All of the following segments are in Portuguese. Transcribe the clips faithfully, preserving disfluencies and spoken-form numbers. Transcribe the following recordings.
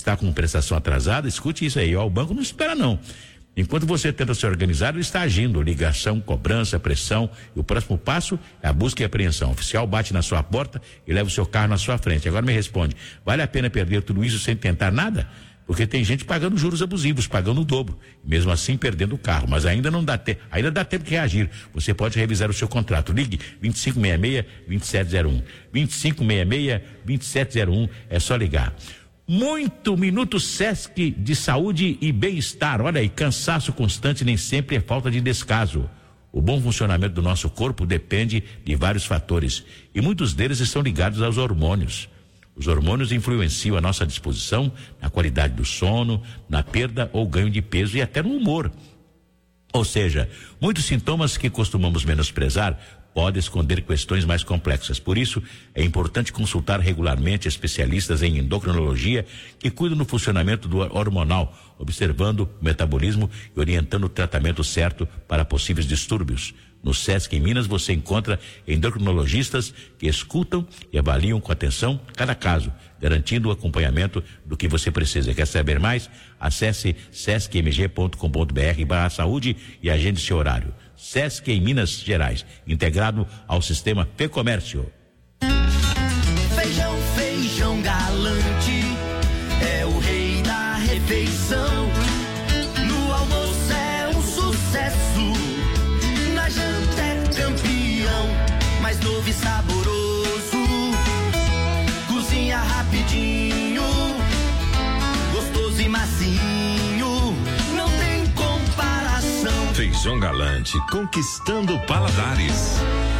está com prestação atrasada, escute isso aí, ó, o banco não espera não. Enquanto você tenta se organizar, ele está agindo, ligação, cobrança, pressão, e o próximo passo é a busca e apreensão. O oficial bate na sua porta e leva o seu carro na sua frente. Agora me responde, vale a pena perder tudo isso sem tentar nada? Porque tem gente pagando juros abusivos, pagando o dobro, mesmo assim perdendo o carro, mas ainda não dá tempo, ainda dá tempo de reagir. Você pode revisar o seu contrato. Ligue vinte e cinco sessenta e seis, vinte e sete zero um. vinte e cinco sessenta e seis, vinte e sete zero um, é só ligar. Muito Minuto Sesc de saúde e bem-estar. Olha aí, cansaço constante nem sempre é falta de descaso. O bom funcionamento do nosso corpo depende de vários fatores e muitos deles estão ligados aos hormônios. Os hormônios influenciam a nossa disposição, na qualidade do sono, na perda ou ganho de peso e até no humor. Ou seja, muitos sintomas que costumamos menosprezar podem esconder questões mais complexas. Por isso, é importante consultar regularmente especialistas em endocrinologia que cuidam do funcionamento do hormonal, observando o metabolismo e orientando o tratamento certo para possíveis distúrbios. No Sesc em Minas você encontra endocrinologistas que escutam e avaliam com atenção cada caso, garantindo o acompanhamento do que você precisa. Quer saber mais? Acesse sesc m g ponto com ponto b r barra saúde e agende seu horário. Sesc em Minas Gerais, integrado ao sistema Fecomércio. Feijão, feijão galante, é o rei da refeição. No almoço é um sucesso, na janta é campeão, mais novo e saboroso, cozinha rapidinho, gostoso e macinho, não tem comparação. Feijão Galante, conquistando paladares.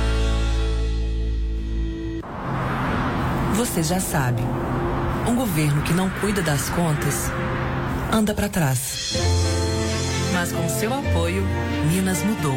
Você já sabe, um governo que não cuida das contas anda para trás. Mas com seu apoio, Minas mudou.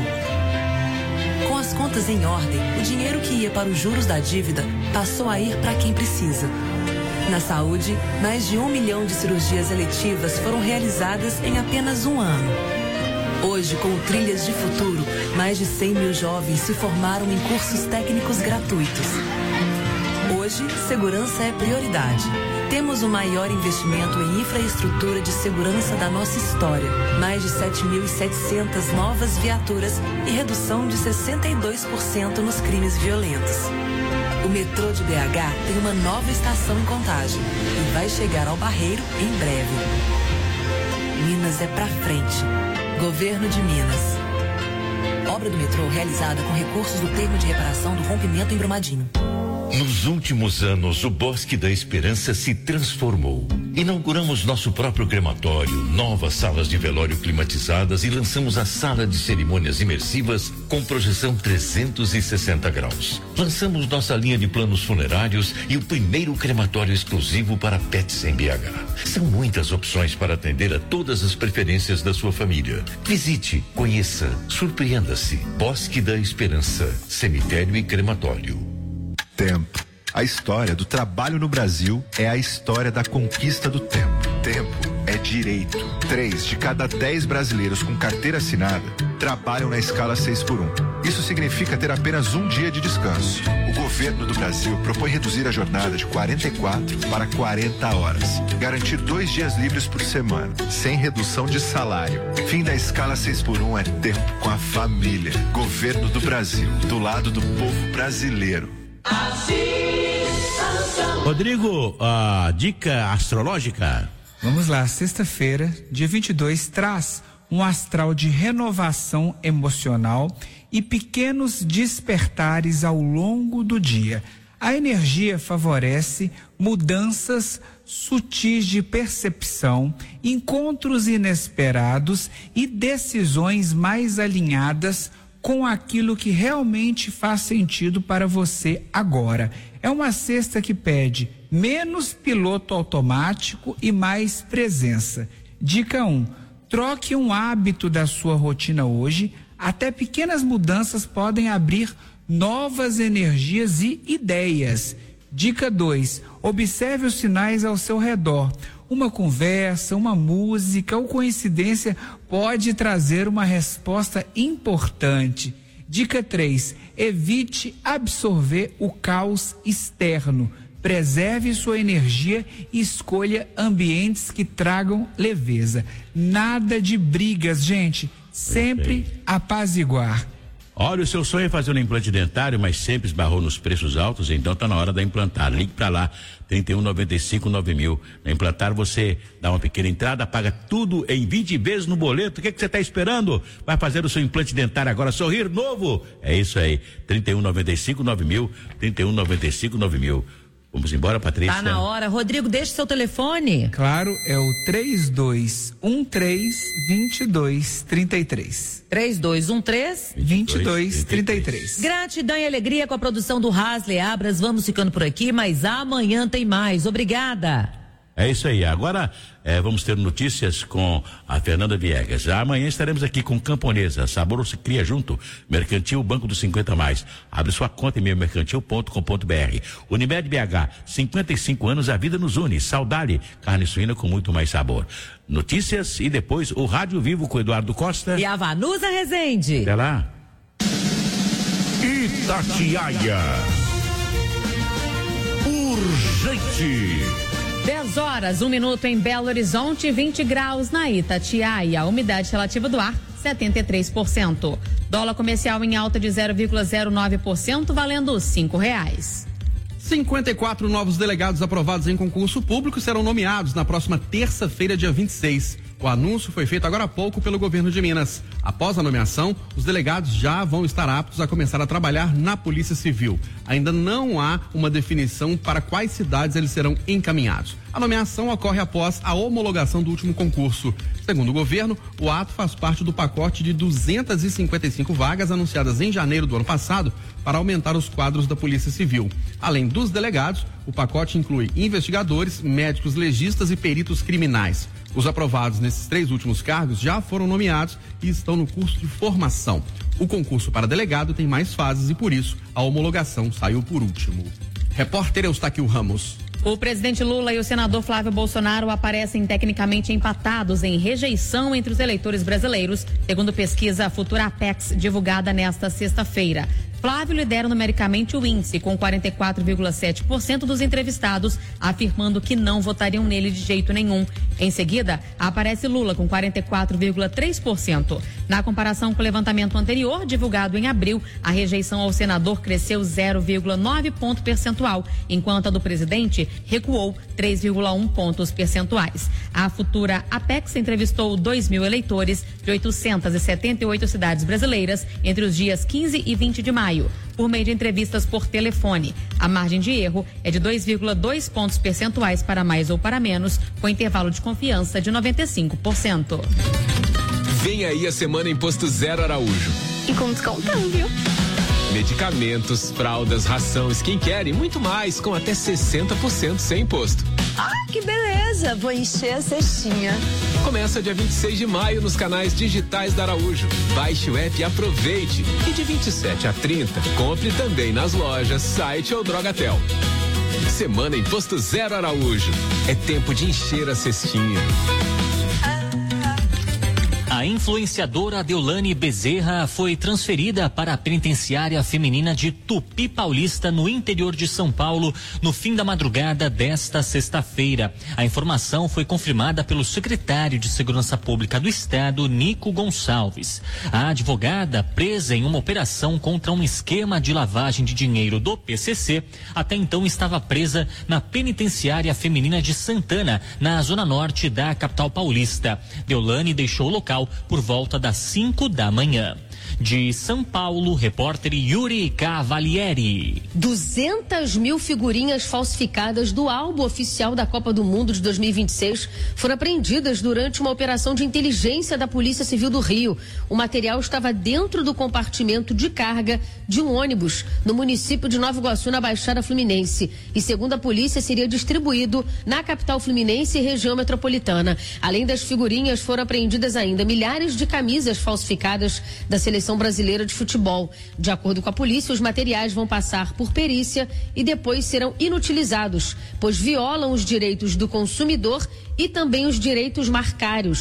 Com as contas em ordem, o dinheiro que ia para os juros da dívida passou a ir para quem precisa. Na saúde, mais de um milhão de cirurgias eletivas foram realizadas em apenas um ano. Hoje, com o Trilhas de Futuro, mais de cem mil jovens se formaram em cursos técnicos gratuitos. Hoje, segurança é prioridade. Temos o maior investimento em infraestrutura de segurança da nossa história. Mais de sete mil e setecentas novas viaturas e redução de sessenta e dois por cento nos crimes violentos. O metrô de B H tem uma nova estação em Contagem e vai chegar ao Barreiro em breve. Minas é pra frente. Governo de Minas. Obra do metrô realizada com recursos do termo de reparação do rompimento em Brumadinho. Nos últimos anos, o Bosque da Esperança se transformou. Inauguramos nosso próprio crematório, novas salas de velório climatizadas e lançamos a sala de cerimônias imersivas com projeção trezentos e sessenta graus. Lançamos nossa linha de planos funerários e o primeiro crematório exclusivo para pets em B H. São muitas opções para atender a todas as preferências da sua família. Visite, conheça, surpreenda-se. Bosque da Esperança, cemitério e crematório. Tempo. A história do trabalho no Brasil é a história da conquista do tempo. Tempo é direito. Três de cada dez brasileiros com carteira assinada trabalham na escala seis por um. Isso significa ter apenas um dia de descanso. O governo do Brasil propõe reduzir a jornada de quarenta e quatro para quarenta horas. Garantir dois dias livres por semana, sem redução de salário. Fim da escala seis por um é tempo com a família. Governo do Brasil, do lado do povo brasileiro. Rodrigo, a dica astrológica. Vamos lá, sexta-feira, dia vinte e dois, traz um astral de renovação emocional e pequenos despertares ao longo do dia. A energia favorece mudanças sutis de percepção, encontros inesperados e decisões mais alinhadas com aquilo que realmente faz sentido para você agora. É uma sexta que pede menos piloto automático e mais presença. Dica um, troque um hábito da sua rotina hoje, até pequenas mudanças podem abrir novas energias e ideias. Dica dois, observe os sinais ao seu redor. Uma conversa, uma música ou coincidência pode trazer uma resposta importante. Dica três, evite absorver o caos externo. Preserve sua energia e escolha ambientes que tragam leveza. Nada de brigas, gente. Sempre Perfeito. apaziguar. Olha, o seu sonho é fazer um implante dentário, mas sempre esbarrou nos preços altos, então tá na hora da Implantar. Ligue pra lá, trinta e um, noventa e cinco, nove mil. Na Implantar você dá uma pequena entrada, paga tudo em vinte vezes no boleto. O que que você tá esperando? Vai fazer o seu implante dentário agora, sorrir novo. É isso aí, trinta e um, noventa e cinco, nove mil, trinta e um, noventa e cinco, nove mil. Vamos embora, Patrícia? Tá na hora. Rodrigo, deixa o seu telefone. Claro, é o três dois um três, dois dois três três. três dois um três, dois dois três três. Gratidão e alegria com a produção do Hasley Abras. Vamos ficando por aqui, mas amanhã tem mais. Obrigada. É isso aí. Agora é, vamos ter notícias com a Fernanda Viegas. Amanhã estaremos aqui com Camponesa. Sabor se cria junto. Mercantil Banco dos cinquenta mais. Abre sua conta em meu mercantil ponto com ponto br. Unimed B H, cinquenta e cinco anos, a vida nos une. Saudade, carne suína com muito mais sabor. Notícias e depois o Rádio Vivo com Eduardo Costa. E a Vanusa Rezende. Até lá. Itatiaia. Urgente. dez horas, um minuto em Belo Horizonte, vinte graus na Itatiaia. A umidade relativa do ar, setenta e três por cento. Dólar comercial em alta de zero vírgula zero nove por cento, valendo cinco reais. cinquenta e quatro novos delegados aprovados em concurso público serão nomeados na próxima terça-feira, dia vinte e seis. O anúncio foi feito agora há pouco pelo governo de Minas. Após a nomeação, os delegados já vão estar aptos a começar a trabalhar na Polícia Civil. Ainda não há uma definição para quais cidades eles serão encaminhados. A nomeação ocorre após a homologação do último concurso. Segundo o governo, o ato faz parte do pacote de duzentas e cinquenta e cinco vagas anunciadas em janeiro do ano passado para aumentar os quadros da Polícia Civil. Além dos delegados, o pacote inclui investigadores, médicos legistas e peritos criminais. Os aprovados nesses três últimos cargos já foram nomeados e estão no curso de formação. O concurso para delegado tem mais fases e, por isso, a homologação saiu por último. Repórter Eustáquio Ramos. O presidente Lula e o senador Flávio Bolsonaro aparecem tecnicamente empatados em rejeição entre os eleitores brasileiros, segundo pesquisa Futura Apex, divulgada nesta sexta-feira. Flávio lidera numericamente o índice, com quarenta e quatro vírgula sete por cento dos entrevistados afirmando que não votariam nele de jeito nenhum. Em seguida, aparece Lula com quarenta e quatro vírgula três por cento. Na comparação com o levantamento anterior, divulgado em abril, a rejeição ao senador cresceu zero vírgula nove ponto percentual, enquanto a do presidente recuou três vírgula um pontos percentuais. A Futura Apex entrevistou dois mil eleitores de oitocentas e setenta e oito cidades brasileiras entre os dias quinze e vinte de maio. Por meio de entrevistas por telefone. A margem de erro é de dois vírgula dois pontos percentuais para mais ou para menos, com intervalo de confiança de noventa e cinco por cento. Vem aí a semana Imposto Zero Araújo. E com descontão, viu? Medicamentos, fraldas, ração, skincare e muito mais, com até sessenta por cento sem imposto. Ah, que beleza! Vou encher a cestinha. Começa dia vinte e seis de maio nos canais digitais da Araújo. Baixe o app e aproveite. E de vinte e sete a trinta, compre também nas lojas, site ou Drogatel. Semana Imposto Zero Araújo. É tempo de encher a cestinha. A influenciadora Deolane Bezerra foi transferida para a penitenciária feminina de Tupi Paulista, no interior de São Paulo, no fim da madrugada desta sexta-feira. A informação foi confirmada pelo secretário de Segurança Pública do Estado, Nico Gonçalves. A advogada, presa em uma operação contra um esquema de lavagem de dinheiro do P C C, até então estava presa na penitenciária feminina de Santana, na zona norte da capital paulista. Deolane deixou o local por volta das cinco da manhã. De São Paulo, repórter Yuri Cavalieri. duzentas mil figurinhas falsificadas do álbum oficial da Copa do Mundo de dois mil e vinte e seis foram apreendidas durante uma operação de inteligência da Polícia Civil do Rio. O material estava dentro do compartimento de carga de um ônibus no município de Nova Iguaçu, na Baixada Fluminense. E, segundo a polícia, seria distribuído na capital fluminense e região metropolitana. Além das figurinhas, foram apreendidas ainda milhares de camisas falsificadas da seleção brasileira de futebol. De acordo com a polícia, os materiais vão passar por perícia e depois serão inutilizados, pois violam os direitos do consumidor e também os direitos marcários.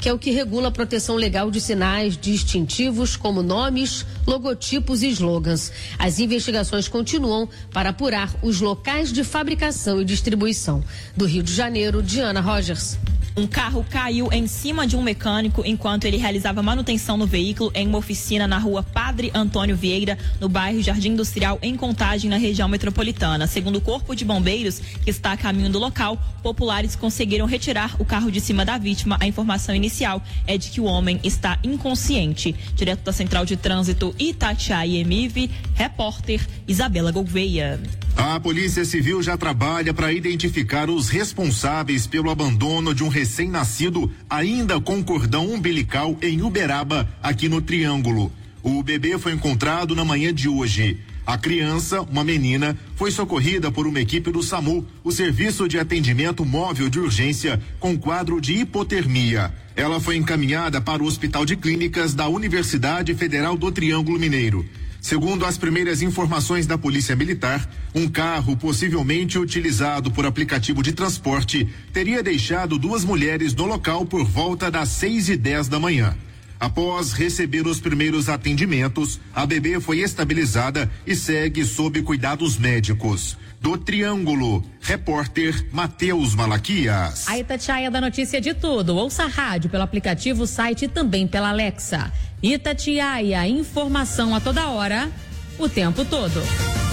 que é o que regula a proteção legal de sinais distintivos como nomes, logotipos e slogans. As investigações continuam para apurar os locais de fabricação e distribuição. Do Rio de Janeiro, Diana Rogers. Um carro caiu em cima de um mecânico enquanto ele realizava manutenção no veículo em uma oficina na rua Padre Antônio Vieira, no bairro Jardim Industrial, em Contagem, na região metropolitana. Segundo o Corpo de Bombeiros, que está a caminho do local, populares conseguiram retirar o carro de cima da vítima. A informação inicial é de que o homem está inconsciente. Direto da Central de Trânsito Itatiaia e Emive, repórter Isabela Gouveia. A Polícia Civil já trabalha para identificar os responsáveis pelo abandono de um recém-nascido ainda com cordão umbilical em Uberaba, aqui no Triângulo. O bebê foi encontrado na manhã de hoje. A criança, uma menina, foi socorrida por uma equipe do SAMU, o Serviço de Atendimento Móvel de Urgência, com quadro de hipotermia. Ela foi encaminhada para o Hospital de Clínicas da Universidade Federal do Triângulo Mineiro. Segundo as primeiras informações da Polícia Militar, um carro possivelmente utilizado por aplicativo de transporte teria deixado duas mulheres no local por volta das seis e dez da manhã. Após receber os primeiros atendimentos, a bebê foi estabilizada e segue sob cuidados médicos. Do Triângulo, repórter Matheus Malaquias. A Itatiaia dá notícia de tudo. Ouça a rádio pelo aplicativo, site e também pela Alexa. Itatiaia, informação a toda hora, o tempo todo.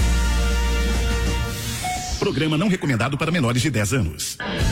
Programa não recomendado para menores de dez anos.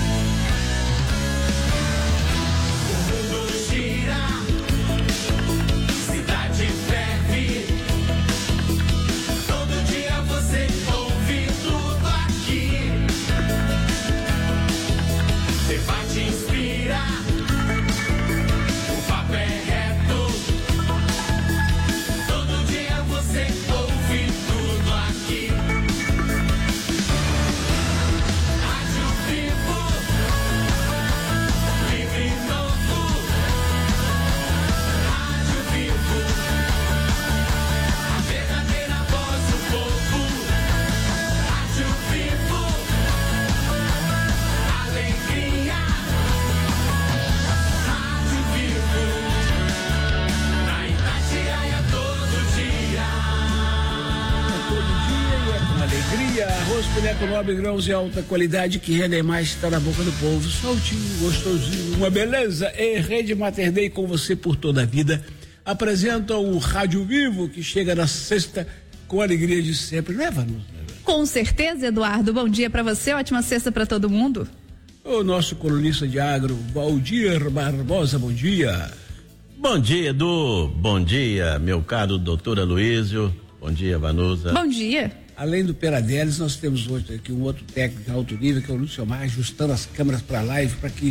Nobre, grãos de alta qualidade que rendem mais, está na boca do povo. Soltinho, gostosinho, uma beleza. E Rede Mater Dei com você por toda a vida. Apresenta o Rádio Vivo, que chega na sexta com a alegria de sempre, não é, Vanusa? Com certeza, Eduardo. Bom dia para você, ótima sexta para todo mundo. O nosso colunista de agro, Valdir Barbosa, bom dia. Bom dia, Edu. Bom dia, meu caro doutor Aloísio. Bom dia, Vanusa. Bom dia. Além do Peradelis, nós temos hoje aqui um outro técnico de alto nível, que é o Lúcio Mar, ajustando as câmeras para a live, para que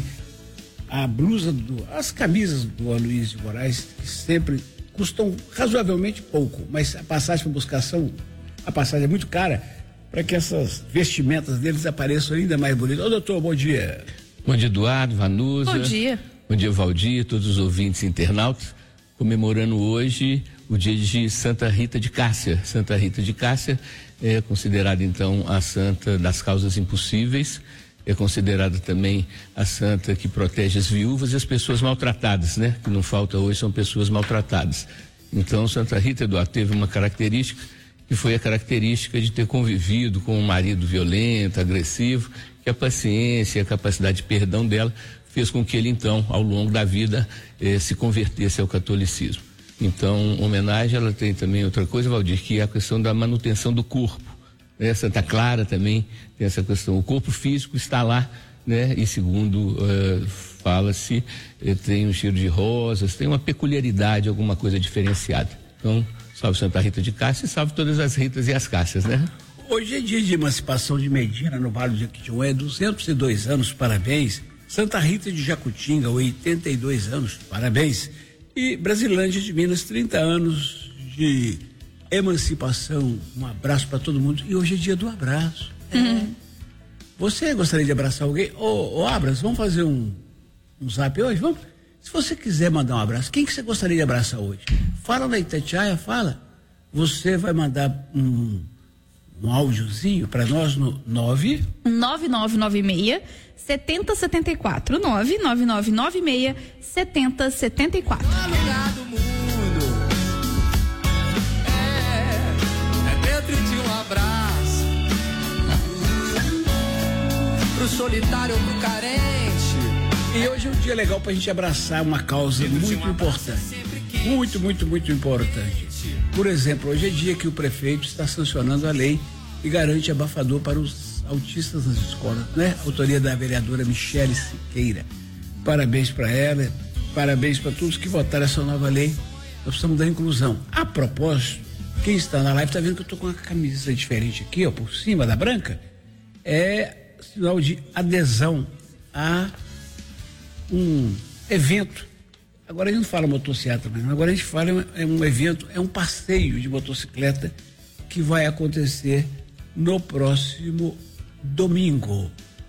a blusa, do, as camisas do Aloísio Moraes, que sempre custam razoavelmente pouco, mas a passagem para buscação, a passagem é muito cara, para que essas vestimentas deles apareçam ainda mais bonitas. Ô, doutor, bom dia. Bom dia, Eduardo, Vanusa. Bom dia. Bom dia, Valdir, todos os ouvintes internautas, comemorando hoje o dia de Santa Rita de Cássia. Santa Rita de Cássia é considerada então a santa das causas impossíveis, é considerada também a santa que protege as viúvas e as pessoas maltratadas, né? Que não falta hoje são pessoas maltratadas. Então Santa Rita, Eduardo, teve uma característica que foi a característica de ter convivido com um marido violento, agressivo, que a paciência e a capacidade de perdão dela fez com que ele então, ao longo da vida, eh, se convertesse ao catolicismo. Então, homenagem, ela tem também outra coisa, Valdir, que é a questão da manutenção do corpo. Né? Santa Clara também tem essa questão. O corpo físico está lá, né? E segundo uh, fala-se, eh, tem um cheiro de rosas, tem uma peculiaridade, alguma coisa diferenciada. Então, salve Santa Rita de Cássia e salve todas as Ritas e as Cássias, né? Hoje é dia de emancipação de Medina, no Vale do Jequitinhonha, duzentos e dois anos, parabéns. Santa Rita de Jacutinga, oitenta e dois anos, parabéns. E Brasilândia de Minas, trinta anos de emancipação. Um abraço para todo mundo. E hoje é dia do abraço. Uhum. É. Você gostaria de abraçar alguém? Ô, ô Abras, vamos fazer um, um zap hoje? Vamos? Se você quiser mandar um abraço, quem que você gostaria de abraçar hoje? Fala na Itatiaia, fala. Você vai mandar um, um áudiozinho para nós no nove nove nove nove seis sete zero sete quatro nove nove nove nove seis sete zero sete quatro. É dentro de um abraço pro solitário ou pro carente. E hoje é um dia legal pra gente abraçar uma causa muito importante. Muito, muito, muito importante. Por exemplo, hoje é dia que o prefeito está sancionando a lei que garante abafador para os autistas nas escolas, né? Autoria da vereadora Michele Siqueira. Parabéns para ela, parabéns para todos que votaram essa nova lei. Nós precisamos da inclusão. A propósito, quem está na live está vendo que eu estou com uma camisa diferente aqui, ó, por cima da branca. É sinal de adesão a um evento. Agora a gente não fala motocicleta, mas agora a gente fala é um evento, é um passeio de motocicleta que vai acontecer no próximo domingo.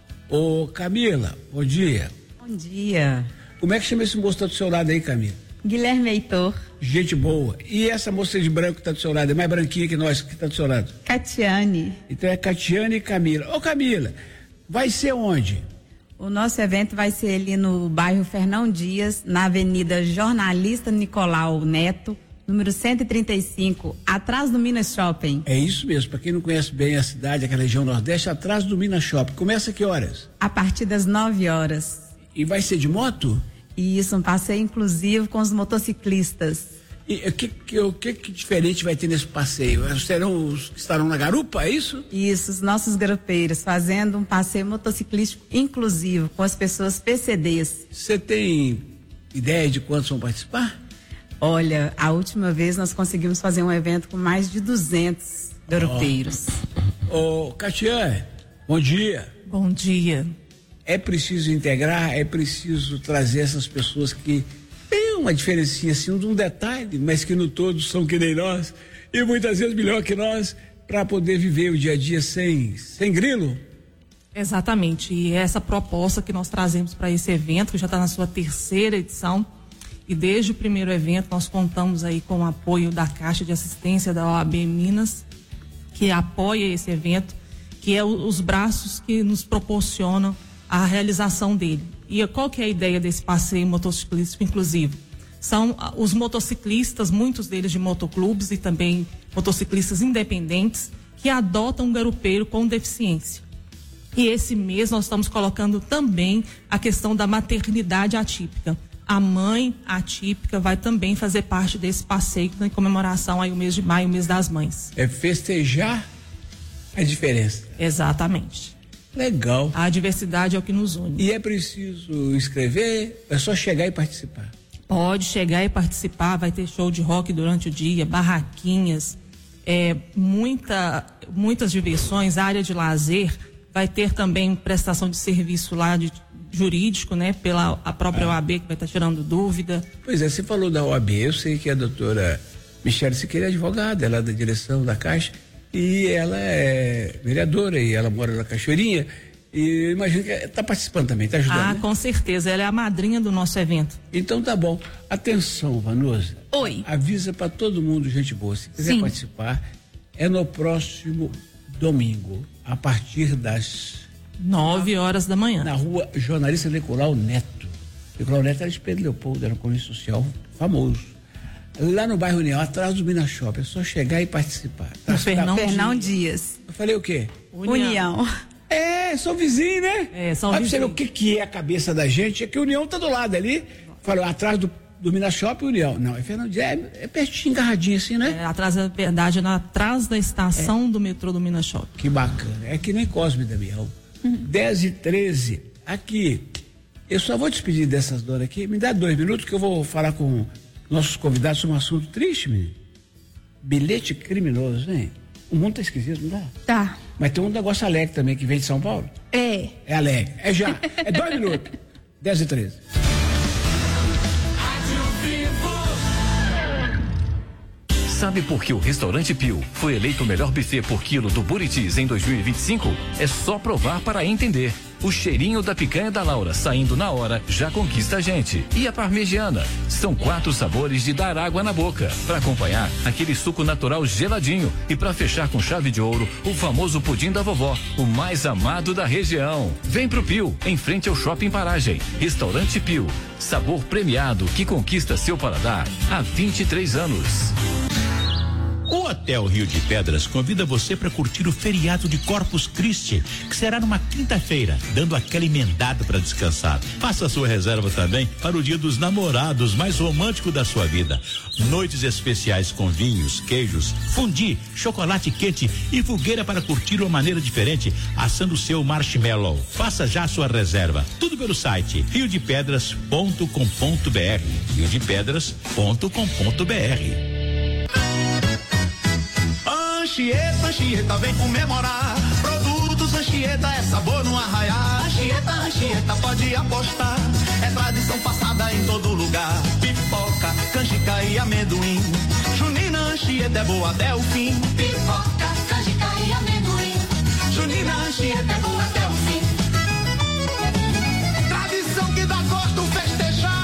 Ô Camila, bom dia. Bom dia. Como é que chama esse moço que tá do seu lado aí, Camila? Guilherme Heitor. Gente boa. E essa moça de branco que tá do seu lado, é mais branquinha que nós, que tá do seu lado? Catiane. Então é Catiane e Camila. Ô Camila, vai ser onde? O nosso evento vai ser ali no bairro Fernão Dias, na Avenida Jornalista Nicolau Neto, número cento e trinta e cinco, atrás do Minas Shopping. É isso mesmo, para quem não conhece bem a cidade, aquela região nordeste, atrás do Minas Shopping. Começa a que horas? A partir das nove horas. E vai ser de moto? Isso, um passeio inclusivo com os motociclistas. E o que, que, o que, que diferente vai ter nesse passeio? Serão os que estarão na garupa, é isso? Isso, os nossos garupeiros, fazendo um passeio motociclístico inclusivo com as pessoas P C Ds. Você tem ideia de quantos vão participar? Olha, a última vez nós conseguimos fazer um evento com mais de duzentos garupeiros. Ô, oh. Catiane, bom dia. Bom dia. É preciso integrar, é preciso trazer essas pessoas que tem uma diferencinha assim, um detalhe, mas que no todo são que nem nós e muitas vezes melhor que nós, para poder viver o dia a dia sem, sem grilo. Exatamente, e essa proposta que nós trazemos para esse evento, que já está na sua terceira edição, e desde o primeiro evento nós contamos aí com o apoio da Caixa de Assistência da O A B Minas, que apoia esse evento, que é o, os braços que nos proporcionam a realização dele. E qual que é a ideia desse passeio motociclístico inclusivo? São os motociclistas, muitos deles de motoclubes e também motociclistas independentes, que adotam um garupeiro com deficiência. E esse mês nós estamos colocando também a questão da maternidade atípica. A mãe atípica vai também fazer parte desse passeio em comemoração aí o mês de maio, o mês das mães. É festejar a diferença. Exatamente. Legal. A diversidade é o que nos une. E é preciso escrever? É só chegar e participar? Pode chegar e participar, vai ter show de rock durante o dia, barraquinhas, é, muita, muitas diversões, área de lazer, vai ter também prestação de serviço lá de jurídico, né? Pela a própria ah. O A B que vai estar tirando dúvida. Pois é, você falou da O A B, eu sei que a doutora Michele Siqueira é advogada, ela é da direção da Caixa, e ela é vereadora e ela mora na Cachoeirinha e eu imagino que está participando também, está ajudando, Ah, né? Com certeza, ela é a madrinha do nosso evento. Então tá bom. Atenção, Vanusa. Oi. Avisa para todo mundo, gente boa, se quiser Sim. participar, é no próximo domingo, a partir das nove horas da manhã. Na rua Jornalista Nicolau Neto. Nicolau Neto era de Pedro Leopoldo, era um comércio social famoso. Lá no bairro União, atrás do Minas Shopping, é só chegar e participar. No Fernão, Fernão Dias. Eu falei o quê? União. União. É, são vizinhos, né? É, são Mas vizinhos. você ver o que, que é a cabeça da gente, é que o União tá do lado ali. Falou, atrás do, do Minas Shopping, União. Não, é Fernão Dias, é, é pertinho, engarradinho assim, né? É, atrás da verdade, é atrás da estação é. do metrô do Minas Shopping. Que bacana, é que nem Cosme e Damião. Uhum. dez e treze, aqui. Eu só vou despedir dessas donas aqui, me dá dois minutos que eu vou falar com nossos convidados sobre um assunto triste, menino. Bilhete criminoso, hein? O mundo tá esquisito, não dá? Tá. Mas tem um negócio alegre também que vem de São Paulo. É. É alegre. É já. É dois minutos. dez e treze. Sabe por que o Restaurante Pio foi eleito o melhor buffet por quilo do Buritis em dois mil e vinte e cinco? É só provar para entender. O cheirinho da picanha da Laura saindo na hora já conquista a gente. E a parmegiana? São quatro sabores de dar água na boca. Para acompanhar, aquele suco natural geladinho. E para fechar com chave de ouro, o famoso pudim da vovó, o mais amado da região. Vem pro Pio, em frente ao Shopping Paragem. Restaurante Pio. Sabor premiado que conquista seu paladar há vinte e três anos. O Hotel Rio de Pedras convida você para curtir o feriado de Corpus Christi, que será numa quinta-feira, dando aquela emendada para descansar. Faça sua reserva também para o Dia dos Namorados, mais romântico da sua vida. Noites especiais com vinhos, queijos, fondue, chocolate quente e fogueira para curtir de uma maneira diferente, assando seu marshmallow. Faça já sua reserva. Tudo pelo site rio de pedras ponto com ponto br. rio de pedras ponto com ponto br. Anchieta, Anchieta, vem comemorar. Produtos Anchieta é sabor no arraiar. Anchieta, Anchieta, pode apostar. É tradição passada em todo lugar. Pipoca, canjica e amendoim. Junina, Anchieta é boa até o fim. Pipoca, canjica e amendoim. Junina, Anchieta é boa até o fim. Tradição que dá gosto festejar.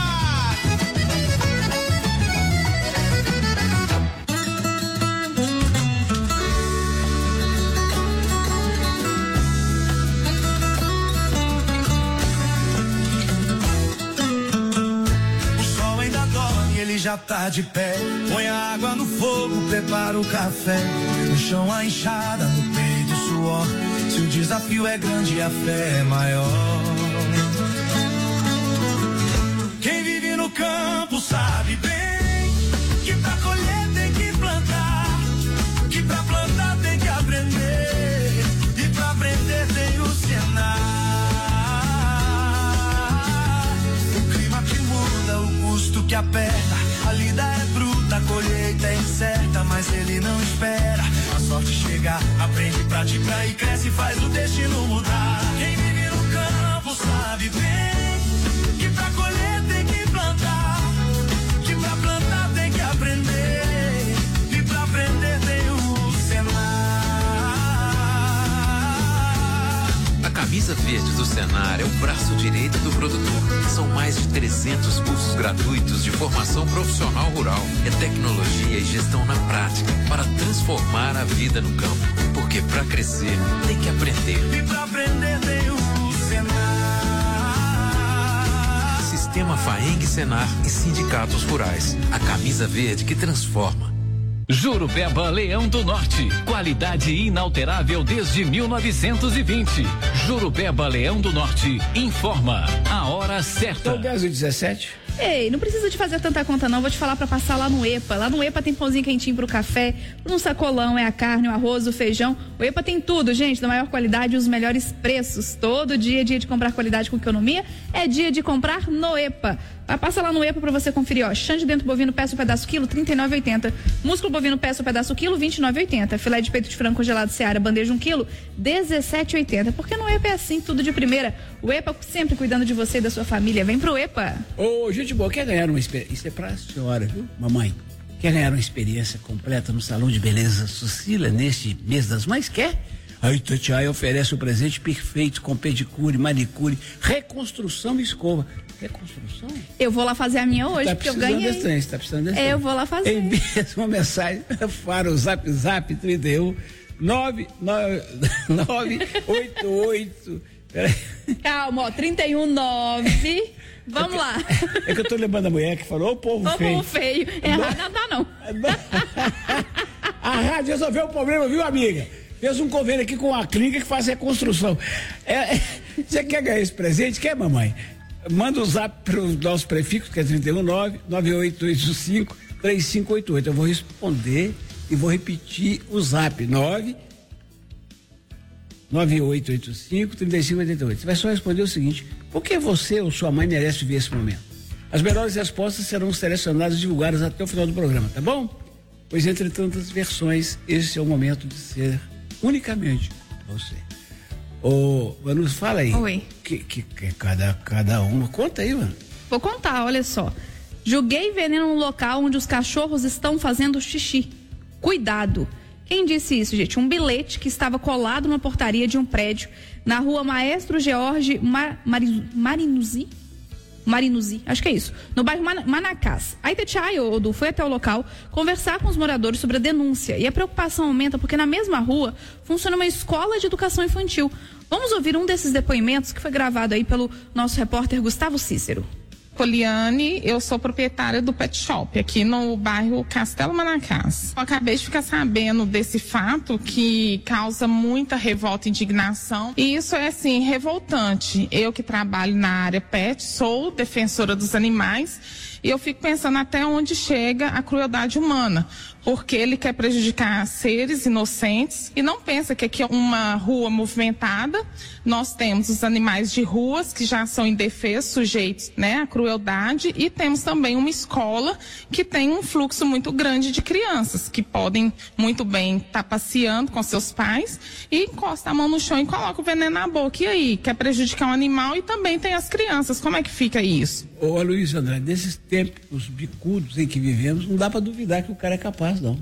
Ele já tá de pé, põe a água no fogo, prepara o café. No chão a enxada, no peito o suor. Se o desafio é grande, a fé é maior. Quem vive no campo sabe bem que pra colher tem que plantar, que pra plantar tem que aprender, e pra aprender tem o Senar. O clima que muda, o custo que aperta. A lida é bruta, a colheita é incerta, mas ele não espera a sorte chegar. Aprende, pratica e cresce, faz o destino mudar. Quem vive no campo sabe bem que pra colher tem que plantar, que pra plantar tem que aprender, e pra aprender tem o Senar. A camisa verde do Senar é o braço direito do produtor. São mais de trezentos cursos gratuitos de formação profissional rural. É tecnologia e gestão na prática para transformar a vida no campo. Porque para crescer tem que aprender. E para aprender tem o Senar. Sistema Faeng Senar e sindicatos rurais. A camisa verde que transforma. Jurupeba Leão do Norte, qualidade inalterável desde mil novecentos e vinte. Jurupeba Leão do Norte informa a hora certa. Então, dez e dezessete. Ei, não precisa de fazer tanta conta não, vou te falar pra passar lá no EPA. Lá no EPA tem pãozinho quentinho pro café, um sacolão, é a carne, o arroz, o feijão. O EPA tem tudo, gente, da maior qualidade e os melhores preços. Todo dia é dia de comprar qualidade com economia, é dia de comprar no EPA. Passa lá no EPA pra você conferir, ó. Chã de dentro bovino, peça o pedaço quilo, trinta e nove e oitenta. Músculo bovino, peça o pedaço quilo, vinte e nove e oitenta. Filé de peito de frango congelado Seara, bandeja um quilo, dezessete e oitenta. Porque no EPA é assim, tudo de primeira. O EPA sempre cuidando de você e da sua família. Vem pro EPA. Ô, gente boa, quer ganhar uma experiência? Isso é pra senhora, viu, mamãe? Quer ganhar uma experiência completa no Salão de Beleza Sucila neste mês das mães? Quer? A Itatiaia oferece o presente perfeito com pedicure, manicure, reconstrução e escova. Reconstrução? Eu vou lá fazer a minha hoje, tá porque eu ganhei. Desse trem, tá precisando desse é, trem. eu vou lá fazer. Envie uma mensagem para o Zap Zap trinta e um nove nove oito oito. Calma, ó, trinta e um nove. Vamos lá. É que eu tô lembrando a mulher que falou, ô povo ô, feio. Ô povo feio. Errado não dá não. A rádio resolveu o problema, viu, amiga? Fez um convênio aqui com a clínica que faz reconstrução. É, você quer ganhar esse presente? Quer, mamãe? Manda o zap para o nosso prefixo, que é trinta e um nove nove oito oito cinco três cinco oito oito. Eu vou responder e vou repetir o zap. nove nove oito oito cinco três cinco oito oito. Você vai só responder o seguinte: por que você ou sua mãe merece viver esse momento? As melhores respostas serão selecionadas e divulgadas até o final do programa, tá bom? Pois entre tantas versões, esse é o momento de ser unicamente você. Ô, Manu, fala aí. Oi. Que, que, que cada, cada uma. Conta aí, mano. Vou contar, olha só. Joguei veneno no local onde os cachorros estão fazendo xixi. Cuidado. Quem disse isso, gente? Um bilhete que estava colado numa portaria de um prédio na rua Maestro George Mar, Mari, Marinuzi? Marinuzi, acho que é isso, no bairro Man, Manacás. A Itatiaia Odo foi até o local conversar com os moradores sobre a denúncia e a preocupação aumenta porque na mesma rua funciona uma escola de educação infantil. Vamos ouvir um desses depoimentos que foi gravado aí pelo nosso repórter Gustavo Cícero. Poliane, eu sou proprietária do pet shop aqui no bairro Castelo Manacás. Eu acabei de ficar sabendo desse fato que causa muita revolta e indignação. E isso é, assim, revoltante. Eu que trabalho na área pet, sou defensora dos animais e eu fico pensando até onde chega a crueldade humana. Porque ele quer prejudicar seres inocentes e não pensa que aqui é uma rua movimentada. Nós temos os animais de ruas que já são indefesos, sujeitos, né, à crueldade, e temos também uma escola que tem um fluxo muito grande de crianças que podem muito bem estar tá passeando com seus pais e encosta a mão no chão e coloca o veneno na boca. E aí, quer prejudicar um animal e também tem as crianças. Como é que fica isso? Ô, Luiz André, desses tempos bicudos em que vivemos, não dá para duvidar que o cara é capaz, não.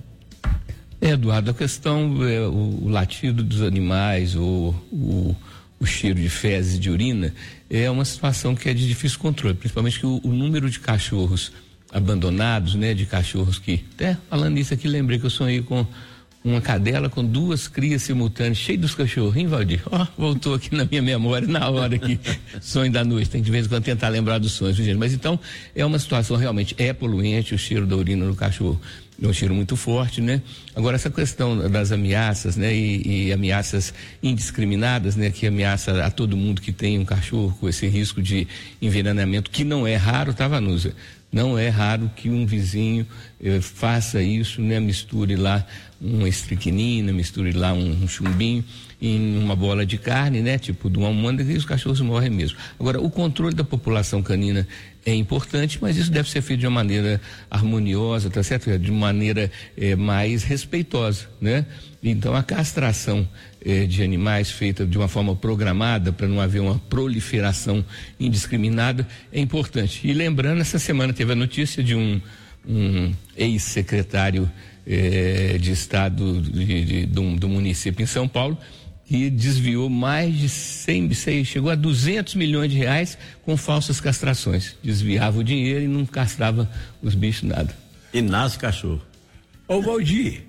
É, Eduardo, a questão é o, o latido dos animais, o, o, o cheiro de fezes, de urina, é uma situação que é de difícil controle, principalmente que o, o número de cachorros abandonados, né, de cachorros que, até falando isso aqui, lembrei que eu sonhei com uma cadela com duas crias simultâneas, cheio dos cachorrinhos, Valdir. Ó, oh, voltou aqui na minha memória na hora aqui, sonho da noite. Tem de vez em quando tentar lembrar dos sonhos, gente. Mas então, é uma situação realmente, é poluente o cheiro da urina do cachorro. É um cheiro muito forte, né? Agora, essa questão das ameaças, né? E, e ameaças indiscriminadas, né? Que ameaça a todo mundo que tem um cachorro com esse risco de envenenamento, que não é raro, tá, Vanusa? Não é raro que um vizinho eh, faça isso, né? Misture lá uma estricnina, misture lá um, um chumbinho em uma bola de carne, né? Tipo de uma almôndega, e os cachorros morrem mesmo. Agora, o controle da população canina é importante, mas isso deve ser feito de uma maneira harmoniosa, tá certo? De maneira eh, mais respeitosa, né? Então, a castração eh, de animais feita de uma forma programada para não haver uma proliferação indiscriminada é importante. E lembrando, essa semana teve a notícia de um, um ex-secretário eh, de Estado de, de, de, do município em São Paulo, que desviou mais de cem, chegou a duzentos milhões de reais com falsas castrações. Desviava o dinheiro e não castrava os bichos nada. E nasce cachorro. Ô, Valdir,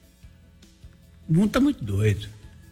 não tá muito doido.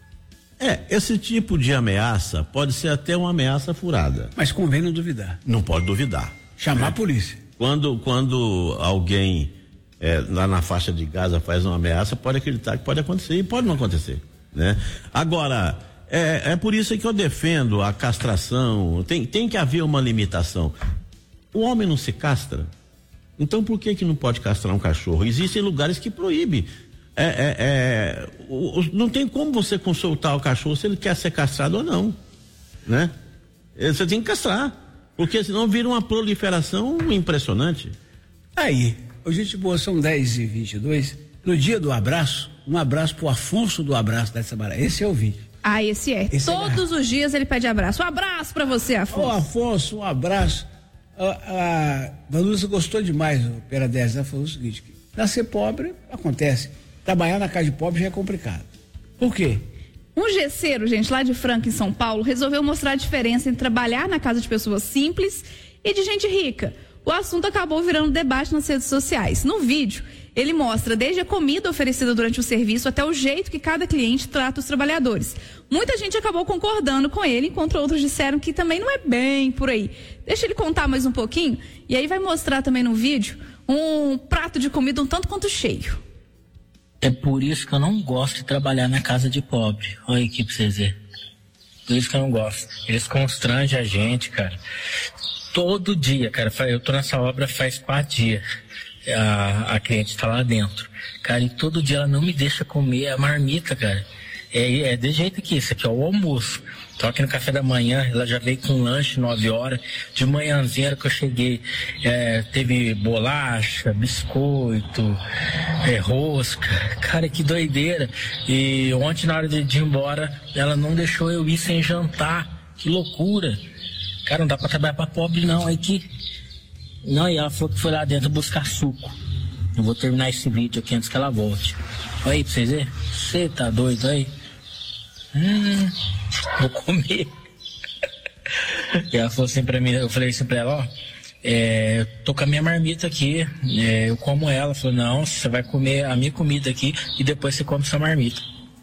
É, esse tipo de ameaça pode ser até uma ameaça furada. Mas convém não duvidar. Não pode duvidar. Chamar é. a polícia. Quando, quando alguém é, lá na faixa de Gaza faz uma ameaça, pode acreditar que pode acontecer e pode não acontecer, né? Agora, é, é por isso que eu defendo a castração. Tem, tem que haver uma limitação. O homem não se castra, então por que que não pode castrar um cachorro? Existem lugares que proíbem. É, é, é, o, o, não tem como você consultar o cachorro se ele quer ser castrado ou não, né? Você tem que castrar, porque senão vira uma proliferação impressionante. Aí, ô, gente boa, são dez e vinte e dois, no dia do abraço, um abraço pro Afonso do Abraço da Sabará. Esse é o vídeo. Ah, esse é. Esse Todos é... os dias ele pede abraço. Um abraço pra você, Afonso. Ô, Afonso, um abraço. A, a Vanusa gostou demais, o Pera dez, ela falou o seguinte, que nascer pobre acontece. Trabalhar na casa de pobre já é complicado. Por quê? Um gesseiro, gente, lá de Franca, em São Paulo, resolveu mostrar a diferença entre trabalhar na casa de pessoas simples e de gente rica. O assunto acabou virando debate nas redes sociais. No vídeo, ele mostra desde a comida oferecida durante o serviço até o jeito que cada cliente trata os trabalhadores. Muita gente acabou concordando com ele, enquanto outros disseram que também não é bem por aí. Deixa ele contar mais um pouquinho, e aí vai mostrar também no vídeo um prato de comida um tanto quanto cheio. É por isso que eu não gosto de trabalhar na casa de pobre. Olha aqui pra vocês verem. Por isso que eu não gosto. Eles constrangem a gente, cara. Todo dia, cara. Eu tô nessa obra faz quatro dias. A, a cliente tá lá dentro. Cara, e todo dia ela não me deixa comer a marmita, cara. É, é de jeito aqui. Isso aqui é o almoço. Tô aqui no café da manhã, ela já veio com lanche nove horas. De manhãzinha que eu cheguei, é, teve bolacha, biscoito, é, rosca. Cara, que doideira. E ontem, na hora de, de ir embora, ela não deixou eu ir sem jantar. Que loucura. Cara, não dá pra trabalhar pra pobre não. Aí que... Não, e ela falou que foi lá dentro buscar suco. Eu vou terminar esse vídeo aqui antes que ela volte. Olha aí pra vocês verem. Você tá doido aí? Hum, vou comer. E ela falou assim pra mim, eu falei assim pra ela, ó, é, tô com a minha marmita aqui, é, eu como ela. Ela falou, não, você vai comer a minha comida aqui e depois você come sua marmita.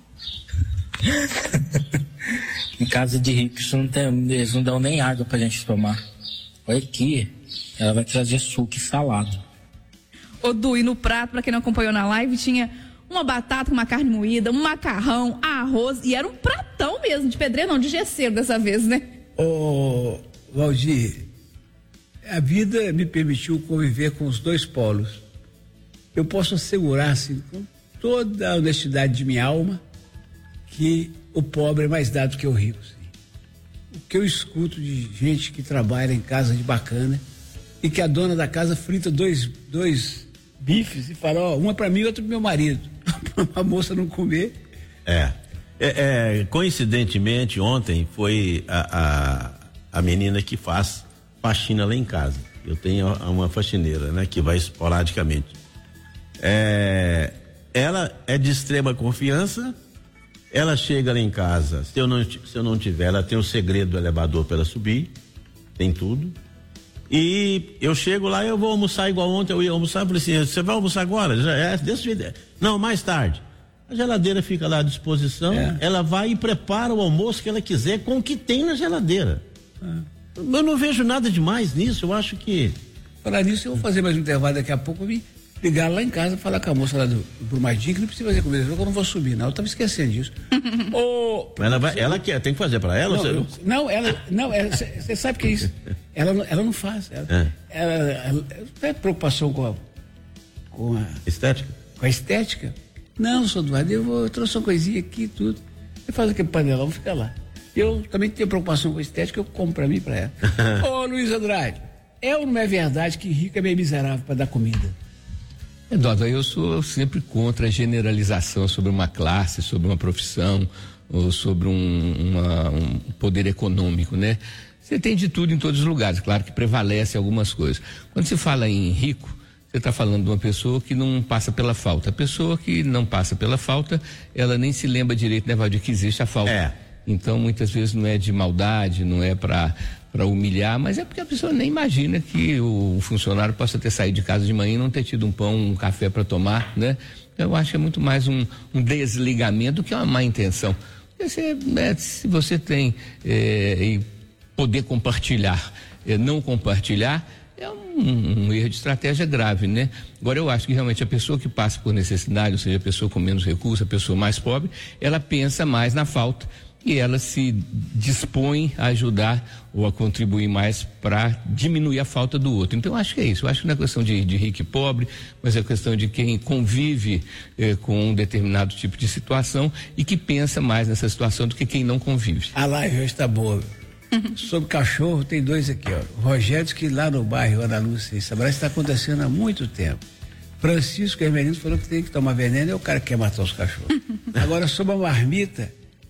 Em casa de rico, isso não tem, eles não dão nem água pra gente tomar. Olha aqui, ela vai trazer suco e salada. Ô Du, e no prato, pra quem não acompanhou na live, tinha uma batata com uma carne moída, um macarrão, arroz, e era um pratão mesmo, de pedreiro não, de gesseiro dessa vez, né? Ô, Valdir, a vida me permitiu conviver com os dois polos. Eu posso assegurar, assim, com toda a honestidade de minha alma, que o pobre é mais dado que o rico. Sim. O que eu escuto de gente que trabalha em casa de bacana e que a dona da casa frita dois, dois bifes e fala, ó, uma pra mim e outra pro meu marido. A moça não comer. É. É, é, coincidentemente, ontem foi a, a, a menina que faz faxina lá em casa. Eu tenho uma faxineira, né, que vai esporadicamente. É, ela é de extrema confiança. Ela chega lá em casa, se eu não, se eu não tiver, ela tem o segredo do elevador para ela subir, tem tudo. E eu chego lá, eu vou almoçar igual ontem, eu ia almoçar, eu falei assim, você vai almoçar agora? Já é desse jeito. Não, mais tarde. A geladeira fica lá à disposição, é. Ela vai e prepara o almoço que ela quiser com o que tem na geladeira. É. Eu não vejo nada demais nisso, eu acho que... Falar nisso, eu vou fazer mais um intervalo daqui a pouco, eu me ligar lá em casa, falar com a moça lá do, do Brumadinho, que não precisa fazer comida, eu não vou subir, não, eu tava esquecendo disso. oh, ela vai, ela quer, tem que fazer para ela? Não, você... eu, não, ela, não, você sabe o que é isso? Ela, ela não faz, ela, é. ela, ela, ela tem preocupação com a, com a... Estética? Com a estética? Não, sou Eduardo, eu, vou, eu trouxe uma coisinha aqui e tudo, eu faço aquele panelão, fica lá. Eu também tenho preocupação com a estética, eu compro pra mim e pra ela. Ô, Luiz Andrade, é ou não é verdade que rico é meio miserável para dar comida? Eduardo, eu sou sempre contra a generalização sobre uma classe, sobre uma profissão, ou sobre um, uma, um poder econômico, né? Você tem de tudo em todos os lugares, claro que prevalece algumas coisas. Quando se fala em rico, você está falando de uma pessoa que não passa pela falta. A pessoa que não passa pela falta, ela nem se lembra direito, né, Valdir, que existe a falta. É. Então, muitas vezes não é de maldade, não é para para humilhar, mas é porque a pessoa nem imagina que o funcionário possa ter saído de casa de manhã e não ter tido um pão, um café para tomar, né? Eu acho que é muito mais um, um desligamento do que uma má intenção. Você, né, se você tem é, e poder compartilhar, é, não compartilhar, é um, um erro de estratégia grave, né? Agora, eu acho que realmente a pessoa que passa por necessidade, ou seja, a pessoa com menos recursos, a pessoa mais pobre, ela pensa mais na falta e ela se dispõe a ajudar ou a contribuir mais para diminuir a falta do outro. Então, eu acho que é isso. Eu acho que não é questão de, de rico e pobre, mas é questão de quem convive eh, com um determinado tipo de situação e que pensa mais nessa situação do que quem não convive. A live hoje está boa. Sobre cachorro, tem dois aqui, ó. O Rogério, que lá no bairro Ana Lúcia, isso está acontecendo há muito tempo. Francisco Hermelino falou que tem que tomar veneno, é o cara que quer matar os cachorros. Agora, sobre a marmita,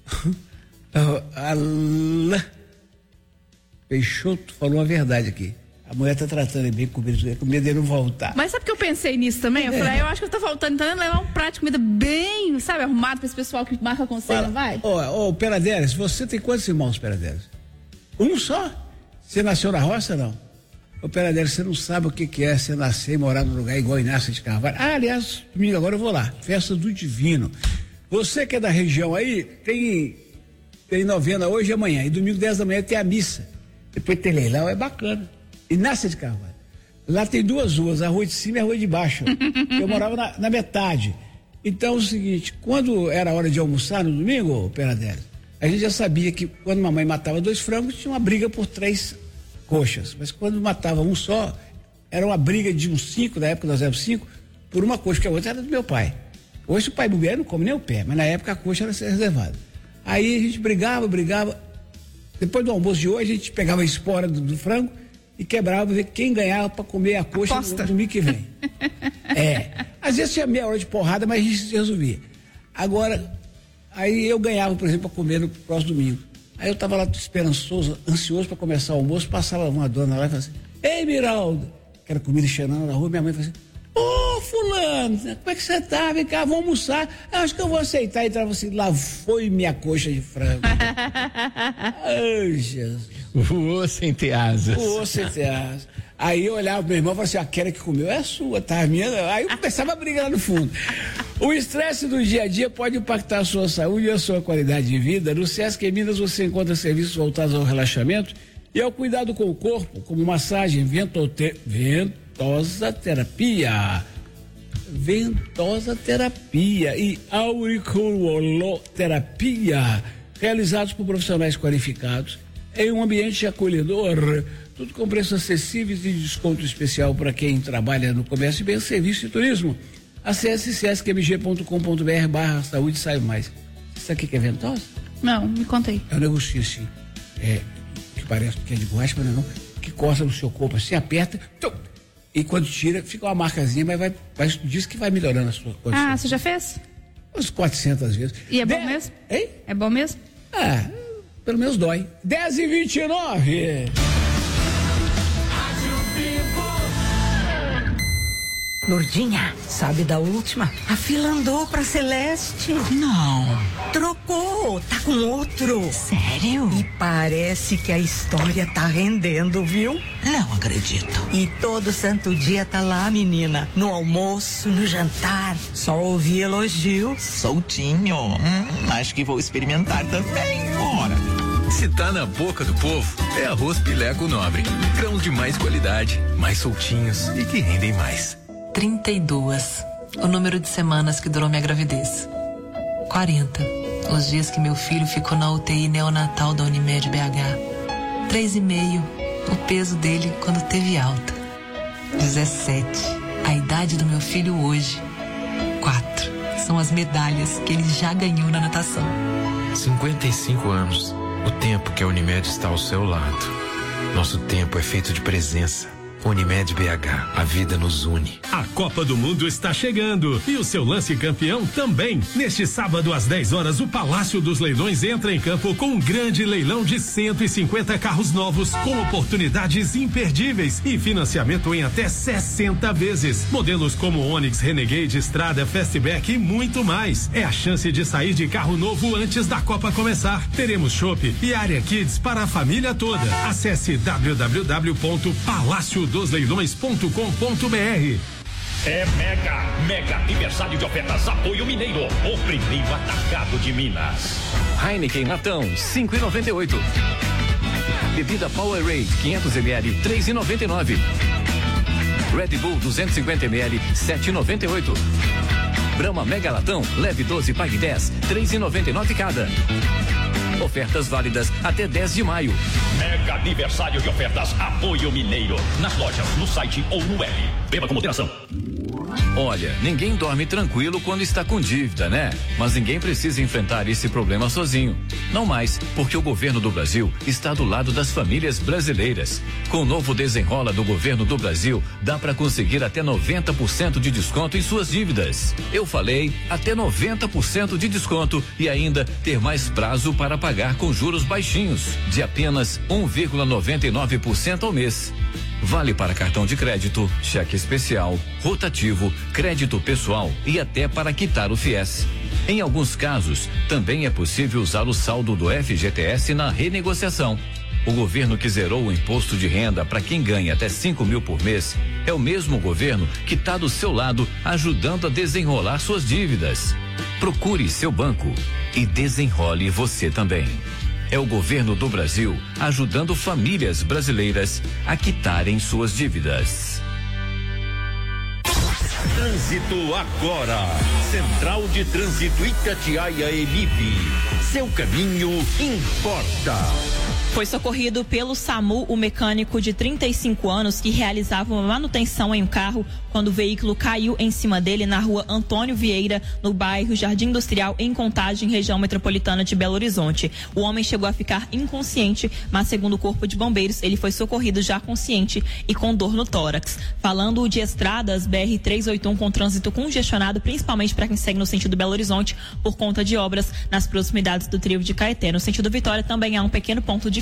a Peixoto falou a verdade aqui. A mulher tá tratando bem comida, com medo de não voltar. Mas sabe que eu pensei nisso também? Eu é. falei, ah, eu acho que eu tô faltando, então levar um prato de comida bem, sabe, arrumado pra esse pessoal que marca conselho, não vai? Ô, ô, Peraderes, você tem quantos irmãos, Peraderes? Um só? Você nasceu na roça, não? Ô, Peraderes, você não sabe o que que é você nascer e morar num lugar igual Inácio de Carvalho. Ah, aliás, domingo agora eu vou lá, festa do Divino. Você que é da região aí, tem, tem novena hoje e amanhã, e domingo dez da manhã tem a missa. Depois tem leilão, é bacana. Inácio de Carvalho. Lá tem duas ruas, a rua de cima e a rua de baixo. Eu morava na, na metade. Então é o seguinte, quando era hora de almoçar no domingo, Peraderes, a gente já sabia que quando mamãe matava dois frangos, tinha uma briga por três coxas. Mas quando matava um só, era uma briga de uns cinco, na época nós éramos cinco, por uma coxa, que a outra era do meu pai. Hoje o pai bobeiro não come nem o pé, mas na época a coxa era reservada. Aí a gente brigava, brigava. Depois do almoço de hoje, a gente pegava a espora do, do frango e quebrava, ver quem ganhava para comer a coxa no, no domingo que vem. É. Às vezes tinha meia hora de porrada, mas a gente se resolvia. Agora, aí eu ganhava, por exemplo, para comer no próximo domingo. Aí eu estava lá esperançoso, ansioso para começar o almoço, passava uma dona lá e falava assim, ei, Miralda, que era comida cheirando na rua, minha mãe falava assim, ô, oh, fulano, como é que você tá? Vem cá, vamos almoçar. Acho que eu vou aceitar. Entrava assim, lá foi minha coxa de frango. Ai, Jesus. Voou sem ter asas. Voou sem ter asas. Aí eu olhava pro meu irmão e falava assim, aquela que comeu é sua, tá? A minha. Aí eu começava a brigar lá no fundo. O estresse do dia a dia pode impactar a sua saúde e a sua qualidade de vida. No Sesc Minas você encontra serviços voltados ao relaxamento e ao cuidado com o corpo, como massagem, ventote... ventosa terapia, ventosa terapia e auriculoterapia, realizados por profissionais qualificados em um ambiente acolhedor, tudo com preços acessíveis e desconto especial para quem trabalha no comércio, bem serviço e turismo. Acesse sescmg.com.br barra saúde e saiba mais. Isso aqui que é ventosa? Não, me conta aí. É um negocinho assim, é, que parece que é de borracha, mas não, que coça no seu corpo, assim, aperta, tum, e quando tira, fica uma marcazinha, mas vai, vai, diz que vai melhorando a sua condição. Ah, você já fez? Umas quatrocentas vezes. E é bom De... mesmo? Hein? É bom mesmo? Ah, pelo menos dói. dez e vinte e nove. Lourdinha, sabe da última? A fila andou pra Celeste. Não. Trocou, tá com outro. Sério? E parece que a história tá rendendo, viu? Não acredito. E todo santo dia tá lá, menina. No almoço, no jantar. Só ouvi elogio. Soltinho. Hum, acho que vou experimentar também. Bora. Se tá na boca do povo, é arroz Pileco Nobre. Grãos de mais qualidade, mais soltinhos e que rendem mais. trinta e dois, o número de semanas que durou minha gravidez. quarenta, os dias que meu filho ficou na U T I neonatal da Unimed B H. três e meio, o peso dele quando teve alta. dezessete, a idade do meu filho hoje. quatro, são as medalhas que ele já ganhou na natação. cinquenta e cinco anos, o tempo que a Unimed está ao seu lado. Nosso tempo é feito de presença. Unimed B H, a vida nos une. A Copa do Mundo está chegando e o seu lance campeão também. Neste sábado às dez horas, o Palácio dos Leilões entra em campo com um grande leilão de cento e cinquenta carros novos com oportunidades imperdíveis e financiamento em até sessenta vezes. Modelos como Onix, Renegade, Strada, Fastback e muito mais. É a chance de sair de carro novo antes da Copa começar. Teremos chopp e área kids para a família toda. Acesse w w w ponto palácio dos leilões ponto com ponto b r. É mega, mega aniversário de ofertas Apoio Mineiro, o primeiro atacado de Minas. Heineken Latão, cinco e noventa e oito. Bebida Powerade, quinhentos mililitros, três e noventa e nove. Red Bull, duzentos e cinquenta mililitros, sete e noventa e oito. Brahma Mega Latão, leve doze, pague dez, três e noventa e nove cada. Ofertas válidas até dez de maio. Mega aniversário de ofertas Apoio Mineiro. Nas lojas, no site ou no web. Beba com moderação. Olha, ninguém dorme tranquilo quando está com dívida, né? Mas ninguém precisa enfrentar esse problema sozinho. Não mais, porque o governo do Brasil está do lado das famílias brasileiras. Com o novo Desenrola do governo do Brasil, dá para conseguir até noventa por cento de desconto em suas dívidas. Eu falei, até noventa por cento de desconto e ainda ter mais prazo para pagar com juros baixinhos, de apenas um vírgula noventa e nove por cento ao mês. Vale para cartão de crédito, cheque especial, rotativo, crédito pessoal e até para quitar o fiéis. Em alguns casos, também é possível usar o saldo do F G T S na renegociação. O governo que zerou o imposto de renda para quem ganha até cinco mil por mês é o mesmo governo que está do seu lado ajudando a desenrolar suas dívidas. Procure seu banco e desenrole você também. É o governo do Brasil ajudando famílias brasileiras a quitarem suas dívidas. Trânsito agora. Central de Trânsito Itatiaia Emip. Seu caminho importa. Foi socorrido pelo SAMU o mecânico de trinta e cinco anos que realizava uma manutenção em um carro quando o veículo caiu em cima dele na rua Antônio Vieira, no bairro Jardim Industrial, em Contagem, região metropolitana de Belo Horizonte. O homem chegou a ficar inconsciente, mas segundo o Corpo de Bombeiros, ele foi socorrido já consciente e com dor no tórax. Falando de estradas, B R trezentos e oitenta e um com trânsito congestionado, principalmente para quem segue no sentido Belo Horizonte, por conta de obras nas proximidades do trio de Caeté. No sentido Vitória também há um pequeno ponto de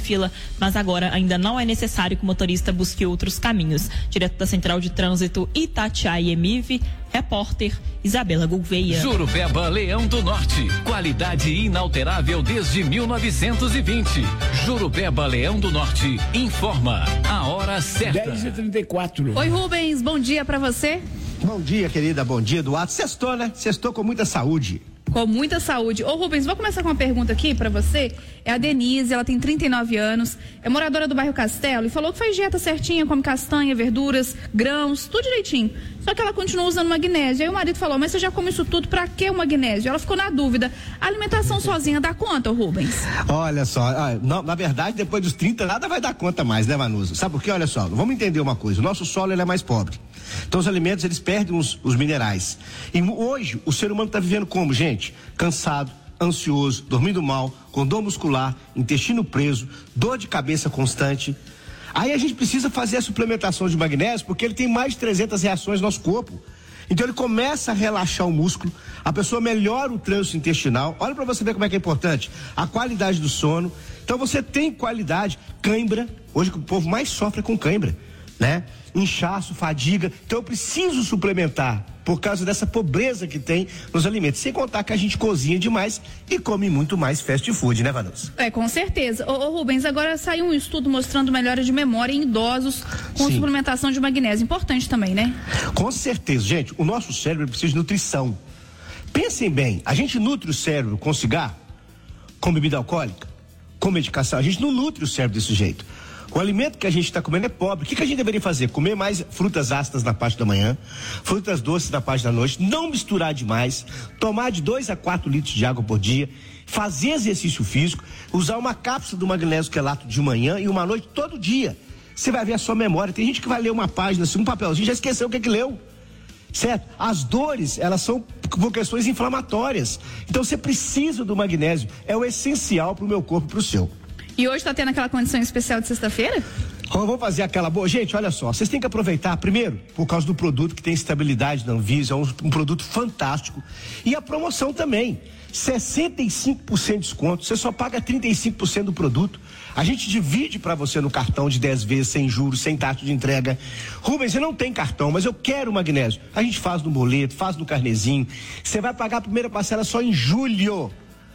fila, mas agora ainda não é necessário que o motorista busque outros caminhos. Direto da Central de Trânsito Itatiaia e Emive, repórter Isabela Gouveia. Jurupeba Leão do Norte, qualidade inalterável desde mil novecentos e vinte. Jurupeba Leão do Norte informa a hora certa. dez e trinta e quatro. Oi, Rubens, bom dia pra você. Bom dia, querida, bom dia, Eduardo. Sextou, né? Sextou com muita saúde. Com muita saúde. Ô Rubens, vou começar com uma pergunta aqui pra você. É a Denise, ela tem trinta e nove anos, é moradora do bairro Castelo e falou que faz dieta certinha, come castanha, verduras, grãos, tudo direitinho. Só que ela continua usando magnésio. Aí o marido falou, mas você já come isso tudo, pra que o magnésio? Ela ficou na dúvida. A alimentação sozinha dá conta, ô Rubens? Olha só, não, na verdade, depois dos trinta, nada vai dar conta mais, né, Vanusa? Sabe por quê? Olha só, vamos entender uma coisa. O nosso solo, ele é mais pobre. Então os alimentos, eles perdem os, os minerais. E hoje, o ser humano está vivendo como, gente? Cansado, ansioso, dormindo mal, com dor muscular, intestino preso, dor de cabeça constante. Aí a gente precisa fazer a suplementação de magnésio, porque ele tem mais de trezentas reações no nosso corpo. Então ele começa a relaxar o músculo, a pessoa melhora o trânsito intestinal. Olha para você ver como é que é importante. A qualidade do sono. Então você tem qualidade, cãibra. Hoje o povo mais sofre com cãibra, né? Inchaço, fadiga. Então eu preciso suplementar por causa dessa pobreza que tem nos alimentos. Sem contar que a gente cozinha demais e come muito mais fast food, né, Vanessa? É, com certeza. Ô, ô Rubens, agora saiu um estudo mostrando melhora de memória em idosos com Sim. suplementação de magnésio. Importante também, né? Com certeza, gente. O nosso cérebro precisa de nutrição. Pensem bem, a gente nutre o cérebro com cigarro, com bebida alcoólica, com medicação. A gente não nutre o cérebro desse jeito. O alimento que a gente está comendo é pobre. O que, que a gente deveria fazer? Comer mais frutas ácidas na parte da manhã, frutas doces na parte da noite, não misturar demais, tomar de dois a quatro litros de água por dia, fazer exercício físico, usar uma cápsula do magnésio quelato de manhã e uma noite todo dia. Você vai ver a sua memória. Tem gente que vai ler uma página, assim, um papelzinho, já esqueceu o que é que leu. Certo? As dores, elas são por questões inflamatórias. Então você precisa do magnésio. É o essencial para o meu corpo e para o seu. E hoje tá tendo aquela condição especial de sexta-feira? Vamos fazer aquela boa. Gente, olha só, vocês têm que aproveitar, primeiro, por causa do produto que tem estabilidade da Anvisa, é um, um produto fantástico. E a promoção também, sessenta e cinco por cento de desconto, você só paga trinta e cinco por cento do produto. A gente divide para você no cartão de dez vezes, sem juros, sem taxa de entrega. Rubens, você não tem cartão, mas eu quero magnésio. A gente faz no boleto, faz no carnezinho. Você vai pagar a primeira parcela só em julho.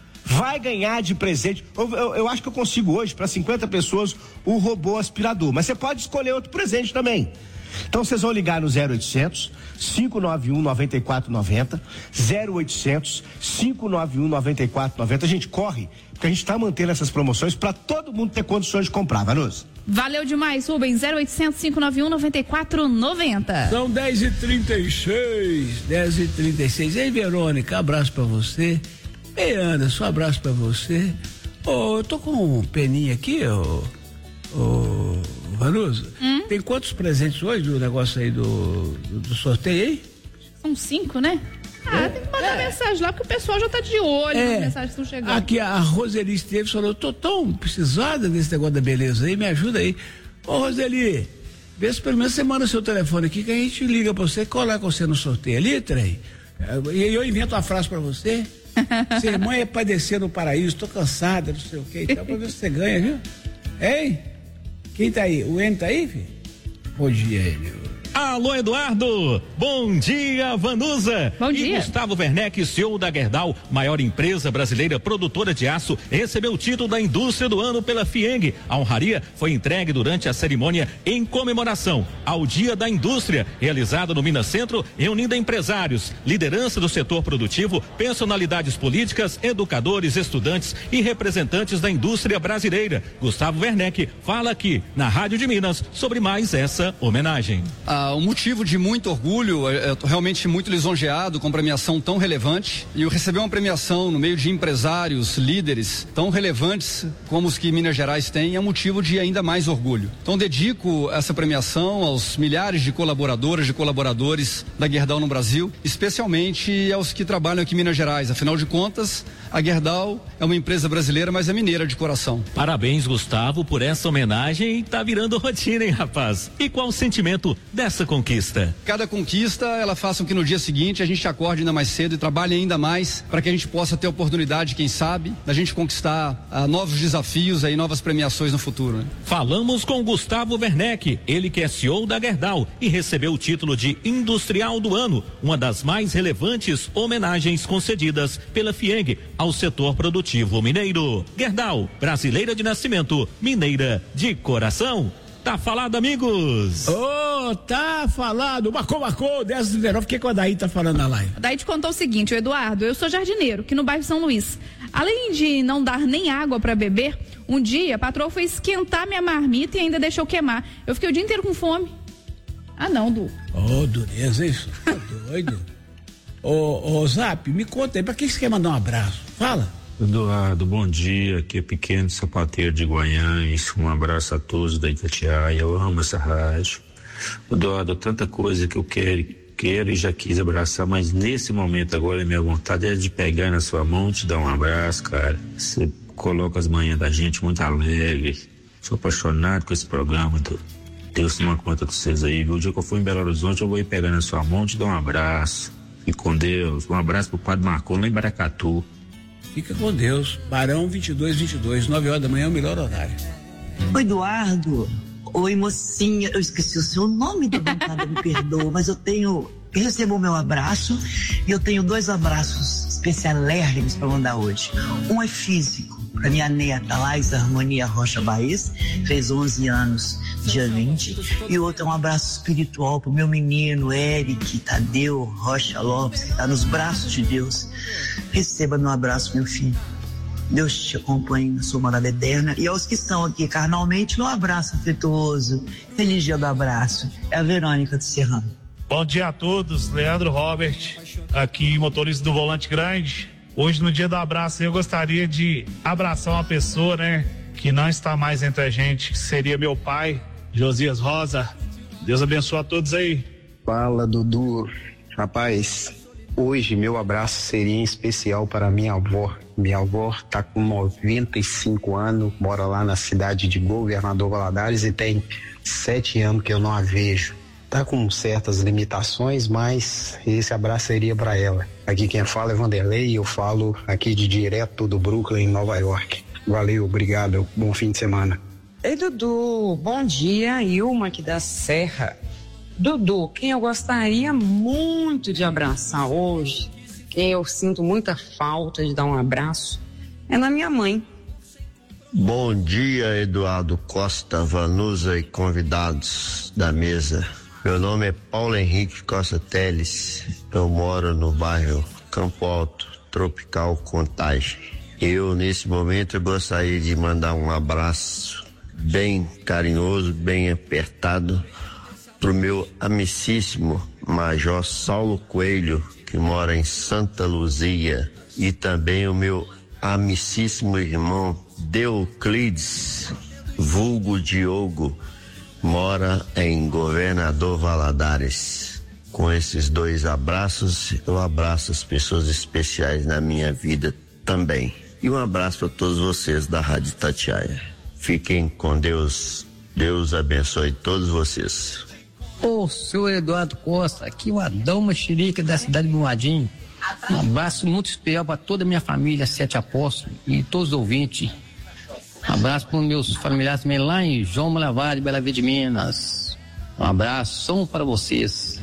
Vai ganhar de presente. Eu, eu, eu acho que eu consigo hoje, para cinquenta pessoas, o robô aspirador. Mas você pode escolher outro presente também. Então vocês vão ligar no zero oitocentos, cinco nove um, nove quatro nove zero, zero oitocentos, cinco nove um, nove quatro nove zero. A gente corre, porque a gente está mantendo essas promoções para todo mundo ter condições de comprar, Vanusa. Valeu demais, Rubens. zero oitocentos, cinco nove um, nove quatro nove zero. São dez e trinta e seis. dez e trinta e seis. Ei, Verônica, abraço para você. Ei, Anderson, um abraço pra você. Ô, oh, eu tô com um peninha aqui, ô. Oh, oh, Vanusa. Hum? Tem quantos presentes hoje do negócio aí do, do, do sorteio aí? São cinco, né? Ah, é, tem que mandar é. mensagem lá, porque o pessoal já tá de olho é. nas mensagens que estão chegando. Aqui a Roseli Esteves falou: eu tô tão precisada desse negócio da beleza aí, me ajuda aí. Ô, Roseli, vê se pelo menos você manda o seu telefone aqui que a gente liga pra você, colar com você no sorteio ali, trem. E eu invento uma frase pra você. Ser mãe é padecer no paraíso, tô cansada, não sei o que, então pra ver se você ganha, viu? Hein? Quem tá aí? O N tá aí, filho? Bom dia, ele. Alô, Eduardo! Bom dia, Vanusa! Bom dia! E Gustavo Werneck, C E O da Gerdau, maior empresa brasileira produtora de aço, recebeu o título da Indústria do Ano pela FIENG. A honraria foi entregue durante a cerimônia em comemoração ao Dia da Indústria, realizada no Minas Centro, reunindo empresários, liderança do setor produtivo, personalidades políticas, educadores, estudantes e representantes da indústria brasileira. Gustavo Werneck fala aqui na Rádio de Minas sobre mais essa homenagem. Ah, um motivo de muito orgulho, eu tô realmente muito lisonjeado com premiação tão relevante, e eu receber uma premiação no meio de empresários, líderes tão relevantes como os que Minas Gerais têm é um motivo de ainda mais orgulho. Então dedico essa premiação aos milhares de colaboradoras e colaboradores da Gerdau no Brasil, especialmente aos que trabalham aqui em Minas Gerais. Afinal de contas, a Gerdau é uma empresa brasileira, mas é mineira de coração. Parabéns, Gustavo, por essa homenagem. Tá virando rotina, hein, rapaz? E qual o sentimento dessa essa conquista. Cada conquista, ela faça com que no dia seguinte a gente acorde ainda mais cedo e trabalhe ainda mais para que a gente possa ter a oportunidade, quem sabe, da gente conquistar uh, novos desafios e novas premiações no futuro. Né? Falamos com Gustavo Werneck, ele que é C E O da Gerdau e recebeu o título de Industrial do Ano, uma das mais relevantes homenagens concedidas pela FIENG ao setor produtivo mineiro. Gerdau, brasileira de nascimento, mineira de coração. Tá falado, amigos? Ô, oh, tá falado. Marcou, marcou. dez de verão. O que que o Adair tá falando na live? Daí te contou o seguinte, o Eduardo, eu sou jardineiro, aqui no bairro São Luís. Além de não dar nem água para beber, um dia a patroa foi esquentar minha marmita e ainda deixou queimar. Eu fiquei o dia inteiro com fome. Ah, não, Du. Ô, oh, dureza, isso. Tá doido. Ô, oh, oh, Zap, me conta aí, pra que você quer mandar um abraço? Fala. Eduardo, bom dia, aqui é Pequeno Sapateiro de Guanhães, um abraço a todos da Itatiaia, eu amo essa rádio. Eduardo, tanta coisa que eu quero, quero e já quis abraçar, mas nesse momento agora minha vontade é de pegar na sua mão, te dar um abraço, cara. Você coloca as manhãs da gente muito alegre, sou apaixonado com esse programa, Deus toma conta de vocês aí, viu? O dia que eu for em Belo Horizonte eu vou ir pegar na sua mão, te dar um abraço, fique com Deus, um abraço pro Padre Marcon lá em Baracatu. Fica com Deus. Barão vinte e dois, vinte e dois, nove horas da manhã é o melhor horário. Oi, Eduardo. Oi, mocinha. Eu esqueci o seu nome da bancada, me perdoa, mas eu tenho. Eu recebo o meu abraço e eu tenho dois abraços especialérrimos para mandar hoje. Um é físico, para minha neta, Laís Harmonia Rocha Baez, fez onze anos, dia vinte. E o outro é um abraço espiritual para o meu menino, Eric Tadeu Rocha Lopes, que está nos braços de Deus. Receba meu abraço, meu filho. Deus te acompanhe na sua morada eterna. E aos que estão aqui carnalmente, meu abraço afetuoso. Feliz dia do abraço. É a Verônica do Serrano. Bom dia a todos, Leandro Robert, aqui motorista do Volante Grande. Hoje, no dia do abraço, eu gostaria de abraçar uma pessoa, né, que não está mais entre a gente, que seria meu pai, Josias Rosa. Deus abençoe a todos aí. Fala, Dudu. Rapaz, hoje meu abraço seria em especial para minha avó. Minha avó está com noventa e cinco anos, mora lá na cidade de Governador Valadares e tem sete anos que eu não a vejo. Tá com certas limitações, mas esse abraço seria para ela. Aqui quem fala é Vanderlei e eu falo aqui de direto do Brooklyn, Nova York. Valeu, obrigado, bom fim de semana. Ei, Dudu, bom dia, Ilma aqui da Serra. Dudu, quem eu gostaria muito de abraçar hoje, quem eu sinto muita falta de dar um abraço, é na minha mãe. Bom dia, Eduardo Costa, Vanusa e convidados da mesa. Meu nome é Paulo Henrique Costa Teles, eu moro no bairro Campo Alto, Tropical Contagem. Eu, nesse momento, eu gostaria de mandar um abraço bem carinhoso, bem apertado pro meu amicíssimo Major Saulo Coelho, que mora em Santa Luzia, e também o meu amicíssimo irmão Deuclides, vulgo Diogo, mora em Governador Valadares. Com esses dois abraços, eu abraço as pessoas especiais na minha vida também. E um abraço para todos vocês da Rádio Itatiaia. Fiquem com Deus. Deus abençoe todos vocês. Ô, senhor Eduardo Costa, aqui o Adão Mexerica da cidade de Moadinho. Um abraço muito especial para toda a minha família, Sete Apóstolos, e todos os ouvintes. Um abraço para os meus familiares também lá em João Malavari, Bela Verde, Minas. Um abraço, som para vocês.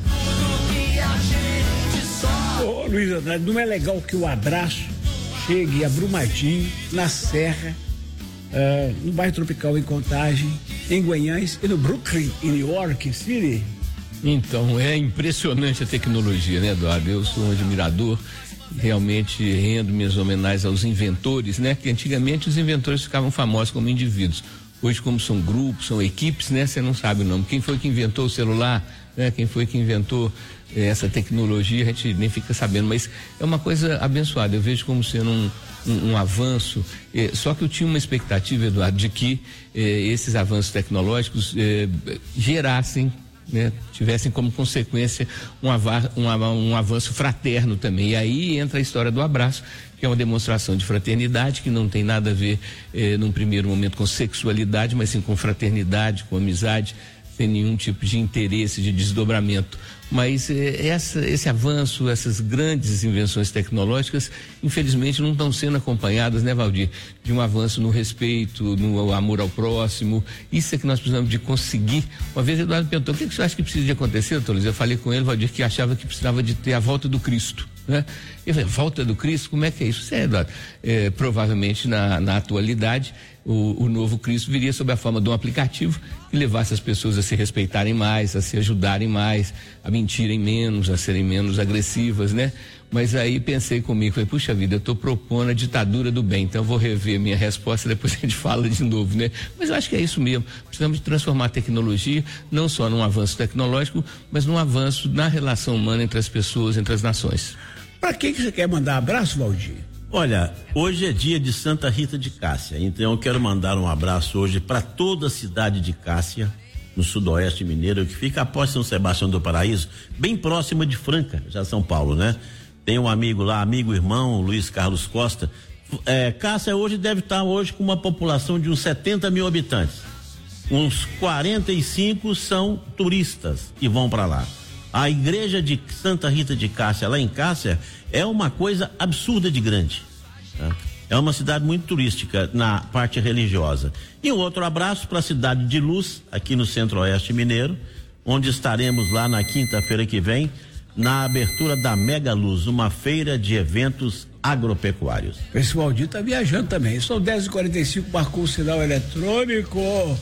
Ô, Luiz Andrade, não é legal que o abraço chegue a Brumadinho, na Serra, uh, no bairro Tropical em Contagem, em Guanhães e no Brooklyn, em New York City? Então, é impressionante a tecnologia, né, Eduardo? Eu sou um admirador, realmente rendo minhas homenagens aos inventores, né? Que antigamente os inventores ficavam famosos como indivíduos. Hoje, como são grupos, são equipes, né? Você não sabe o nome. Quem foi que inventou o celular, né? Quem foi que inventou eh, essa tecnologia, a gente nem fica sabendo, mas é uma coisa abençoada. Eu vejo como sendo um, um, um avanço, eh, só que eu tinha uma expectativa, Eduardo, de que eh, esses avanços tecnológicos eh, gerassem, né, tivessem como consequência um, avar, um, um avanço fraterno também. E aí entra a história do abraço, que é uma demonstração de fraternidade, que não tem nada a ver, eh, num primeiro momento, com sexualidade, mas sim com fraternidade, com amizade, sem nenhum tipo de interesse, de desdobramento. Mas eh, essa, esse avanço, essas grandes invenções tecnológicas, infelizmente não estão sendo acompanhadas, né, Valdir, de um avanço no respeito, no amor ao próximo. Isso é que nós precisamos de conseguir. Uma vez Eduardo perguntou, o que, que você acha que precisa de acontecer, doutor Luiz? Eu falei com ele, Valdir, que achava que precisava de ter a volta do Cristo, né? Eu falei, volta do Cristo, como é que é isso? Você, Eduardo, é, provavelmente na, na atualidade, o, o novo Cristo viria sob a forma de um aplicativo que levasse as pessoas a se respeitarem mais, a se ajudarem mais, a mentirem menos, a serem menos agressivas, né? Mas aí pensei comigo, falei, puxa vida, eu estou propondo a ditadura do bem, então eu vou rever minha resposta, depois a gente fala de novo, né? Mas eu acho que é isso mesmo, precisamos de transformar a tecnologia, não só num avanço tecnológico, mas num avanço na relação humana entre as pessoas, entre as nações. Para quem que você quer mandar abraço, Valdir? Olha, hoje é dia de Santa Rita de Cássia, então eu quero mandar um abraço hoje para toda a cidade de Cássia, no sudoeste mineiro, que fica após São Sebastião do Paraíso, bem próxima de Franca, já São Paulo, né? Tem um amigo lá, amigo irmão, Luiz Carlos Costa. É, Cássia hoje deve estar hoje com uma população de uns setenta mil habitantes. Uns quarenta e cinco são turistas que vão para lá. A igreja de Santa Rita de Cássia, lá em Cássia, é uma coisa absurda de grande. Tá? É uma cidade muito turística na parte religiosa. E um outro abraço para a cidade de Luz, aqui no Centro-Oeste Mineiro, onde estaremos lá na quinta-feira que vem, na abertura da Mega Luz, uma feira de eventos agropecuários. Esse Valdir tá viajando também. São dez e quarenta e cinco, marcou o sinal eletrônico.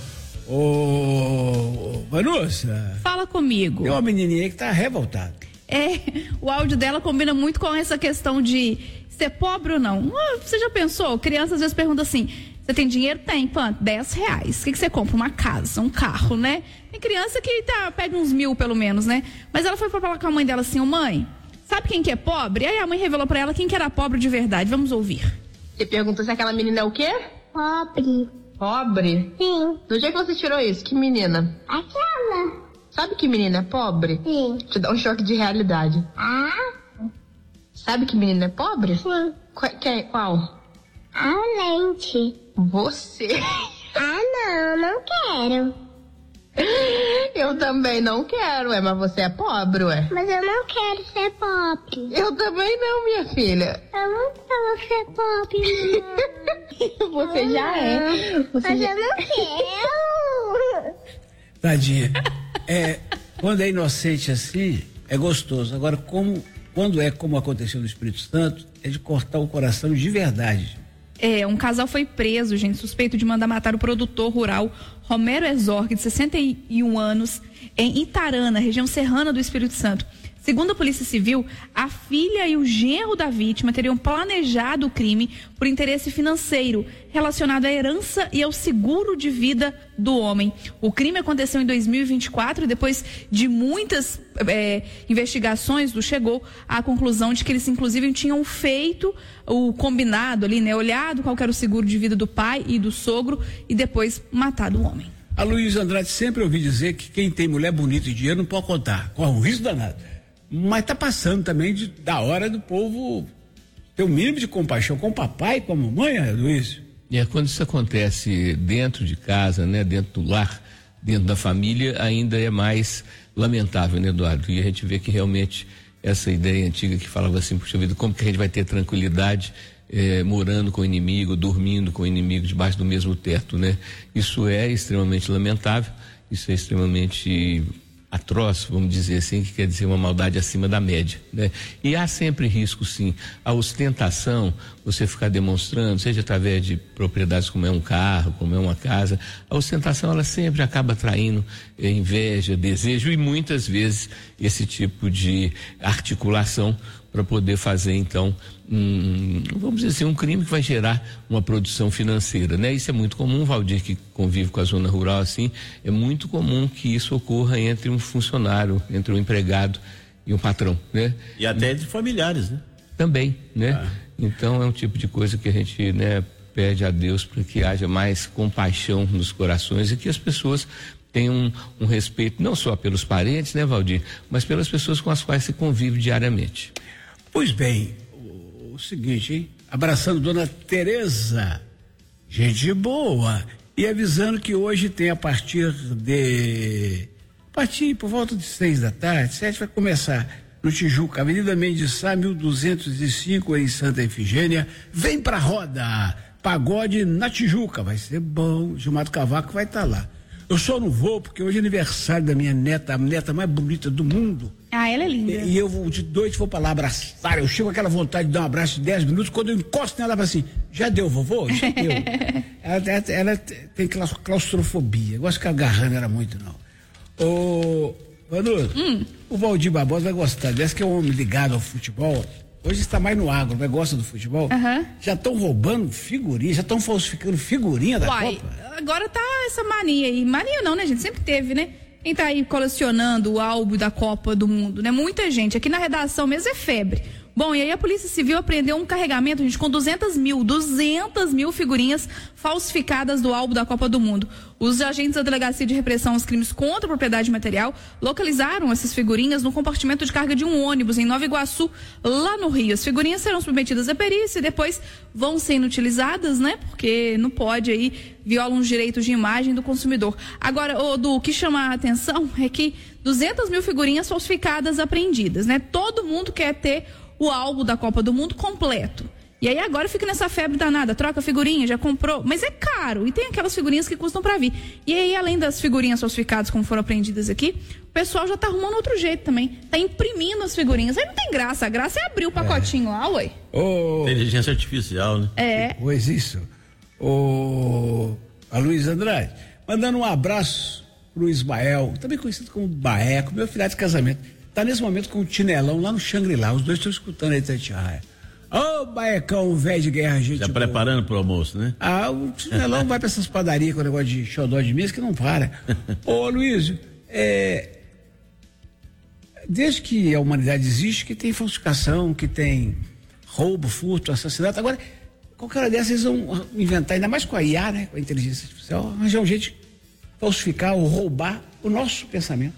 Ô, Vanusa. Fala comigo. Tem uma menininha que tá revoltada. É, o áudio dela combina muito com essa questão de ser pobre ou não. Ah, você já pensou? Criança às vezes pergunta assim, você tem dinheiro? Tem, quanto? dez reais. O que, que você compra? Uma casa, um carro, né? Tem criança que tá, pede uns mil pelo menos, né? Mas ela foi pra falar com a mãe dela assim, ô mãe, sabe quem que é pobre? Aí a mãe revelou pra ela quem que era pobre de verdade. Vamos ouvir. Você perguntou se aquela menina é o quê? Pobre. Pobre? Sim. Do jeito que você tirou isso? Que menina? Aquela. Sabe que menina é pobre? Sim. Te dá um choque de realidade. Ah? Sabe que menina é pobre? Sim. Qu quem, qual? A lente. Você. Ah, não, não quero. Eu também não quero, ué, mas você é pobre, ué. Mas eu não quero ser pobre. Eu também não, minha filha. Eu não quero ser pobre, não. Você já é. Você mas já... eu não quero. Tadinha. É, quando é inocente assim, é gostoso. Agora, como, quando é como aconteceu no Espírito Santo, é de cortar o coração de verdade. É, um casal foi preso, gente, suspeito de mandar matar o produtor rural Romero Exorg, de sessenta e um anos, em Itarana, região serrana do Espírito Santo. Segundo a Polícia Civil, a filha e o genro da vítima teriam planejado o crime por interesse financeiro relacionado à herança e ao seguro de vida do homem. O crime aconteceu em dois mil e vinte e quatro e depois de muitas é, investigações, chegou à conclusão de que eles inclusive tinham feito o combinado ali, né? Olhado qual era o seguro de vida do pai e do sogro e depois matado o homem. A Luiz Andrade sempre ouvi dizer que quem tem mulher bonita e dinheiro não pode contar, corre um risco danado. Mas tá passando também de, da hora do povo ter o mínimo de compaixão com o papai e com a mamãe, Luiz. E é quando isso acontece dentro de casa, né, dentro do lar, dentro da família, ainda é mais lamentável, né, Eduardo? E a gente vê que realmente essa ideia antiga que falava assim, puxa vida, como que a gente vai ter tranquilidade eh, morando com o inimigo, dormindo com o inimigo debaixo do mesmo teto, né? Isso é extremamente lamentável, isso é extremamente atroz, vamos dizer assim, que quer dizer uma maldade acima da média, né? E há sempre risco, sim. A ostentação, você ficar demonstrando, seja através de propriedades como é um carro, como é uma casa, a ostentação ela sempre acaba atraindo eh, inveja, desejo e muitas vezes esse tipo de articulação para poder fazer então um, vamos dizer assim, um crime que vai gerar uma produção financeira, né? Isso é muito comum, Valdir, que convive com a zona rural assim, é muito comum que isso ocorra entre um funcionário, entre um empregado e um patrão, né? E até entre familiares, né? Também, né? Ah. Então é um tipo de coisa que a gente, né, pede a Deus para que haja mais compaixão nos corações e que as pessoas tenham um, um respeito não só pelos parentes, né, Valdir, mas pelas pessoas com as quais se convive diariamente. Pois bem, o, o seguinte, hein? Abraçando Dona Tereza, gente boa, E avisando que hoje tem a partir de. A partir por volta de seis da tarde, sete, vai começar no Tijuca, Avenida Mendes Sá, mil duzentos e cinco, em Santa Efigênia. Vem pra roda! Pagode na Tijuca, vai ser bom. Gilmar Cavaco vai estar tá lá. Eu só não vou porque hoje é aniversário da minha neta, a neta mais bonita do mundo. Ah, ela é linda. E, e eu vou de noite vou pra lá abraçar. Eu chego com aquela vontade de dar um abraço de dez minutos. Quando eu encosto nela, ela fala assim: já deu, vovô? Já deu. ela, ela, ela tem claustrofobia. Gosto de ficar agarrando ela muito, não. Ô, Vanusa, hum. o Valdir Barbosa vai gostar dessa, que é um homem ligado ao futebol. Hoje está mais no agro, mas gosta do futebol. Uhum. Já estão roubando figurinha, já estão falsificando figurinha da Uai, Copa. Agora tá essa mania aí. Mania não, né, gente? Sempre teve, né? Quem tá aí colecionando o álbum da Copa do Mundo, né? Muita gente. Aqui na redação mesmo é febre. Bom, e aí a Polícia Civil apreendeu um carregamento, gente, com duzentas mil figurinhas falsificadas do álbum da Copa do Mundo. Os agentes da Delegacia de Repressão aos Crimes contra a Propriedade Material localizaram essas figurinhas no compartimento de carga de um ônibus em Nova Iguaçu, lá no Rio. As figurinhas serão submetidas à perícia e depois vão sendo utilizadas, né? Porque não pode aí, violam os direitos de imagem do consumidor. Agora, o do que chama a atenção é que duzentas mil figurinhas falsificadas apreendidas, né? Todo mundo quer ter o álbum da Copa do Mundo completo. E aí agora fica nessa febre danada, troca figurinha, já comprou, mas é caro, e tem aquelas figurinhas que custam pra vir. E aí, além das figurinhas falsificadas, como foram apreendidas aqui, o pessoal já tá arrumando outro jeito também, tá imprimindo as figurinhas. Aí não tem graça, a graça é abrir o pacotinho é. lá, ué. Oh. Inteligência artificial, né? É. Pois isso. Ô, a Luiz Andrade, mandando um abraço pro Ismael, também conhecido como Baeco, meu filho de casamento. Tá nesse momento com o Tinelão lá no Xangri-Lá. Os dois estão escutando aí, Tatiaia. Ô, oh, Baecão, velho de guerra, gente. Já preparando pro almoço, né? Ah, o Tinelão vai pra essas padarias com o negócio de xodó de mesa que não para. Ô, Luísio, é. Desde que a humanidade existe, que tem falsificação, que tem roubo, furto, assassinato. Agora, qualquer hora dessas eles vão inventar, ainda mais com a I A, né? Com a inteligência artificial, arranjar um jeito de falsificar ou roubar o nosso pensamento.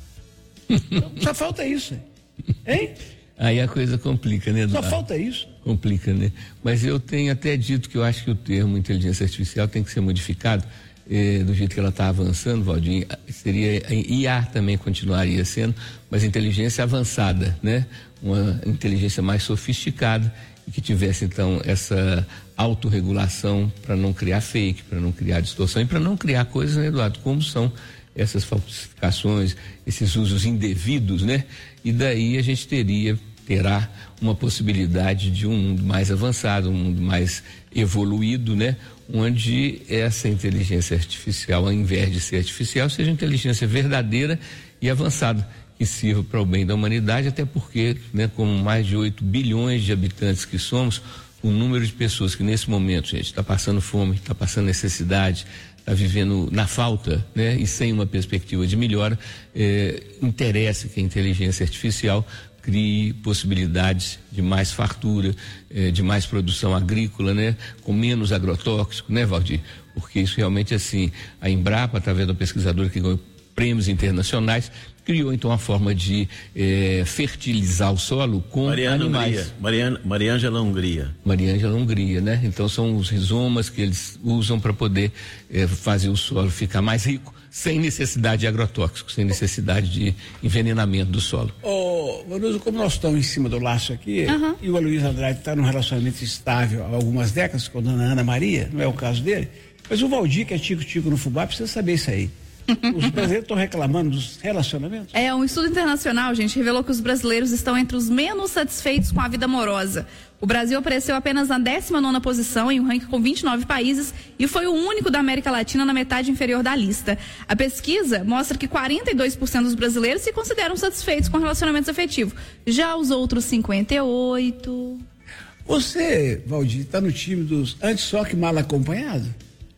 Então, só falta isso, hein? Aí a coisa complica, né, Eduardo? Só falta isso. Complica, né? Mas eu tenho até dito que eu acho que o termo inteligência artificial tem que ser modificado eh, do jeito que ela está avançando, Valdir. Seria I A também continuaria sendo, mas inteligência avançada, né? Uma inteligência mais sofisticada e que tivesse então essa autorregulação para não criar fake, para não criar distorção e para não criar coisas, né, Eduardo, como são essas falsificações, esses usos indevidos, né? E daí a gente teria, terá uma possibilidade de um mundo mais avançado, um mundo mais evoluído, né? Onde essa inteligência artificial, ao invés de ser artificial, seja inteligência verdadeira e avançada, que sirva para o bem da humanidade, até porque, né, com mais de oito bilhões de habitantes que somos, o número de pessoas que nesse momento, gente, está passando fome, está passando necessidade, está vivendo na falta, né, e sem uma perspectiva de melhora, eh, interessa que a inteligência artificial crie possibilidades de mais fartura, eh, de mais produção agrícola, né, com menos agrotóxico, né, Valdir? Porque isso realmente, assim, a Embrapa, através do pesquisador que ganhou prêmios internacionais, criou então a forma de eh, fertilizar o solo com Mariana animais. Hungria. Mariana, Mariângela Hungria. Mariângela Hungria, né? Então são os rizomas que eles usam para poder eh, fazer o solo ficar mais rico, sem necessidade de agrotóxicos, sem necessidade de envenenamento do solo. Ô, Vanusa, como nós estamos em cima do laço aqui, uhum. e o Aloysio Andrade está num relacionamento estável há algumas décadas com a dona Ana Maria, não é o caso dele, mas o Valdir, que é tico-tico no fubá, precisa saber isso aí. Os brasileiros estão reclamando dos relacionamentos? É, um estudo internacional, gente, revelou que os brasileiros estão entre os menos satisfeitos com a vida amorosa. O Brasil apareceu apenas na décima nona posição em um ranking com vinte e nove países e foi o único da América Latina na metade inferior da lista. A pesquisa mostra que quarenta e dois por cento dos brasileiros se consideram satisfeitos com relacionamentos afetivos. Já os outros cinquenta e oito por cento. Você, Valdir, está no time dos antes só que mal acompanhado?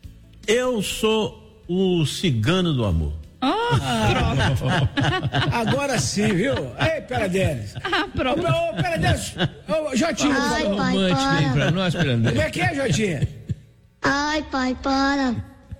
Eu sou o cigano do amor. Oh, ah, agora sim, viu? Ei, Peradelis. Ah, pronto. Ô, oh, Peradelis. Ô, Jotinha. Ai, por pai, romântico aí pra nós, Peradelis. Como é que é, Jotinha? Ai, pai, para.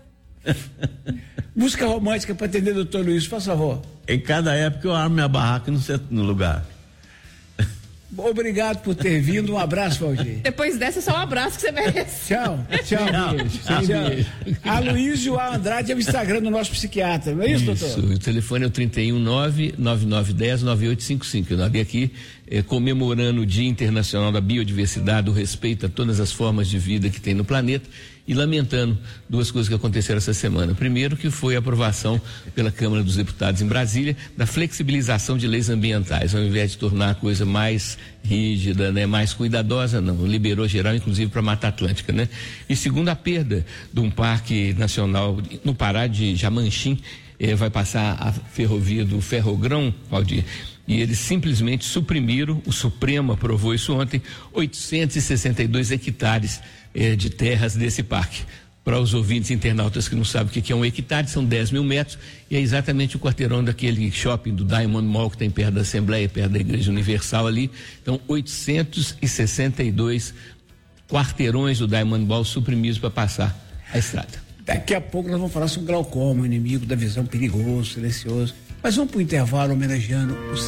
Música romântica para atender o doutor Luiz, por favor. Em cada época eu armo minha barraca no, no lugar. Obrigado por ter vindo. Um abraço, Valdir. Depois dessa, é só um abraço que você merece. Tchau, tchau. Tchau. tchau. Aloysio A. Andrade é o Instagram do nosso psiquiatra, não é isso, isso, doutor? O telefone é o trinta e um, nove nove nove um zero, nove oito cinco cinco. Eu abri aqui eh, comemorando o Dia Internacional da Biodiversidade, o respeito a todas as formas de vida que tem no planeta, e lamentando duas coisas que aconteceram essa semana. Primeiro, que foi a aprovação pela Câmara dos Deputados em Brasília da flexibilização de leis ambientais, ao invés de tornar a coisa mais rígida, né, mais cuidadosa, não, liberou geral, inclusive para a Mata Atlântica, né? E segundo, a perda de um parque nacional no Pará de Jamanchim, eh, vai passar a ferrovia do Ferrogrão, Valdir, e eles simplesmente suprimiram, o Supremo aprovou isso ontem, oitocentos e sessenta e dois hectares eh, de terras desse parque. Para os ouvintes internautas que não sabem o que é um hectare, são dez mil metros, e é exatamente o quarteirão daquele shopping do Diamond Mall que tem perto da Assembleia, perto da Igreja Universal ali. Então, oitocentos e sessenta e dois quarteirões do Diamond Mall suprimidos para passar a estrada. Daqui a pouco nós vamos falar sobre glaucoma, inimigo da visão, perigoso, silencioso. Mas vamos para o intervalo homenageando o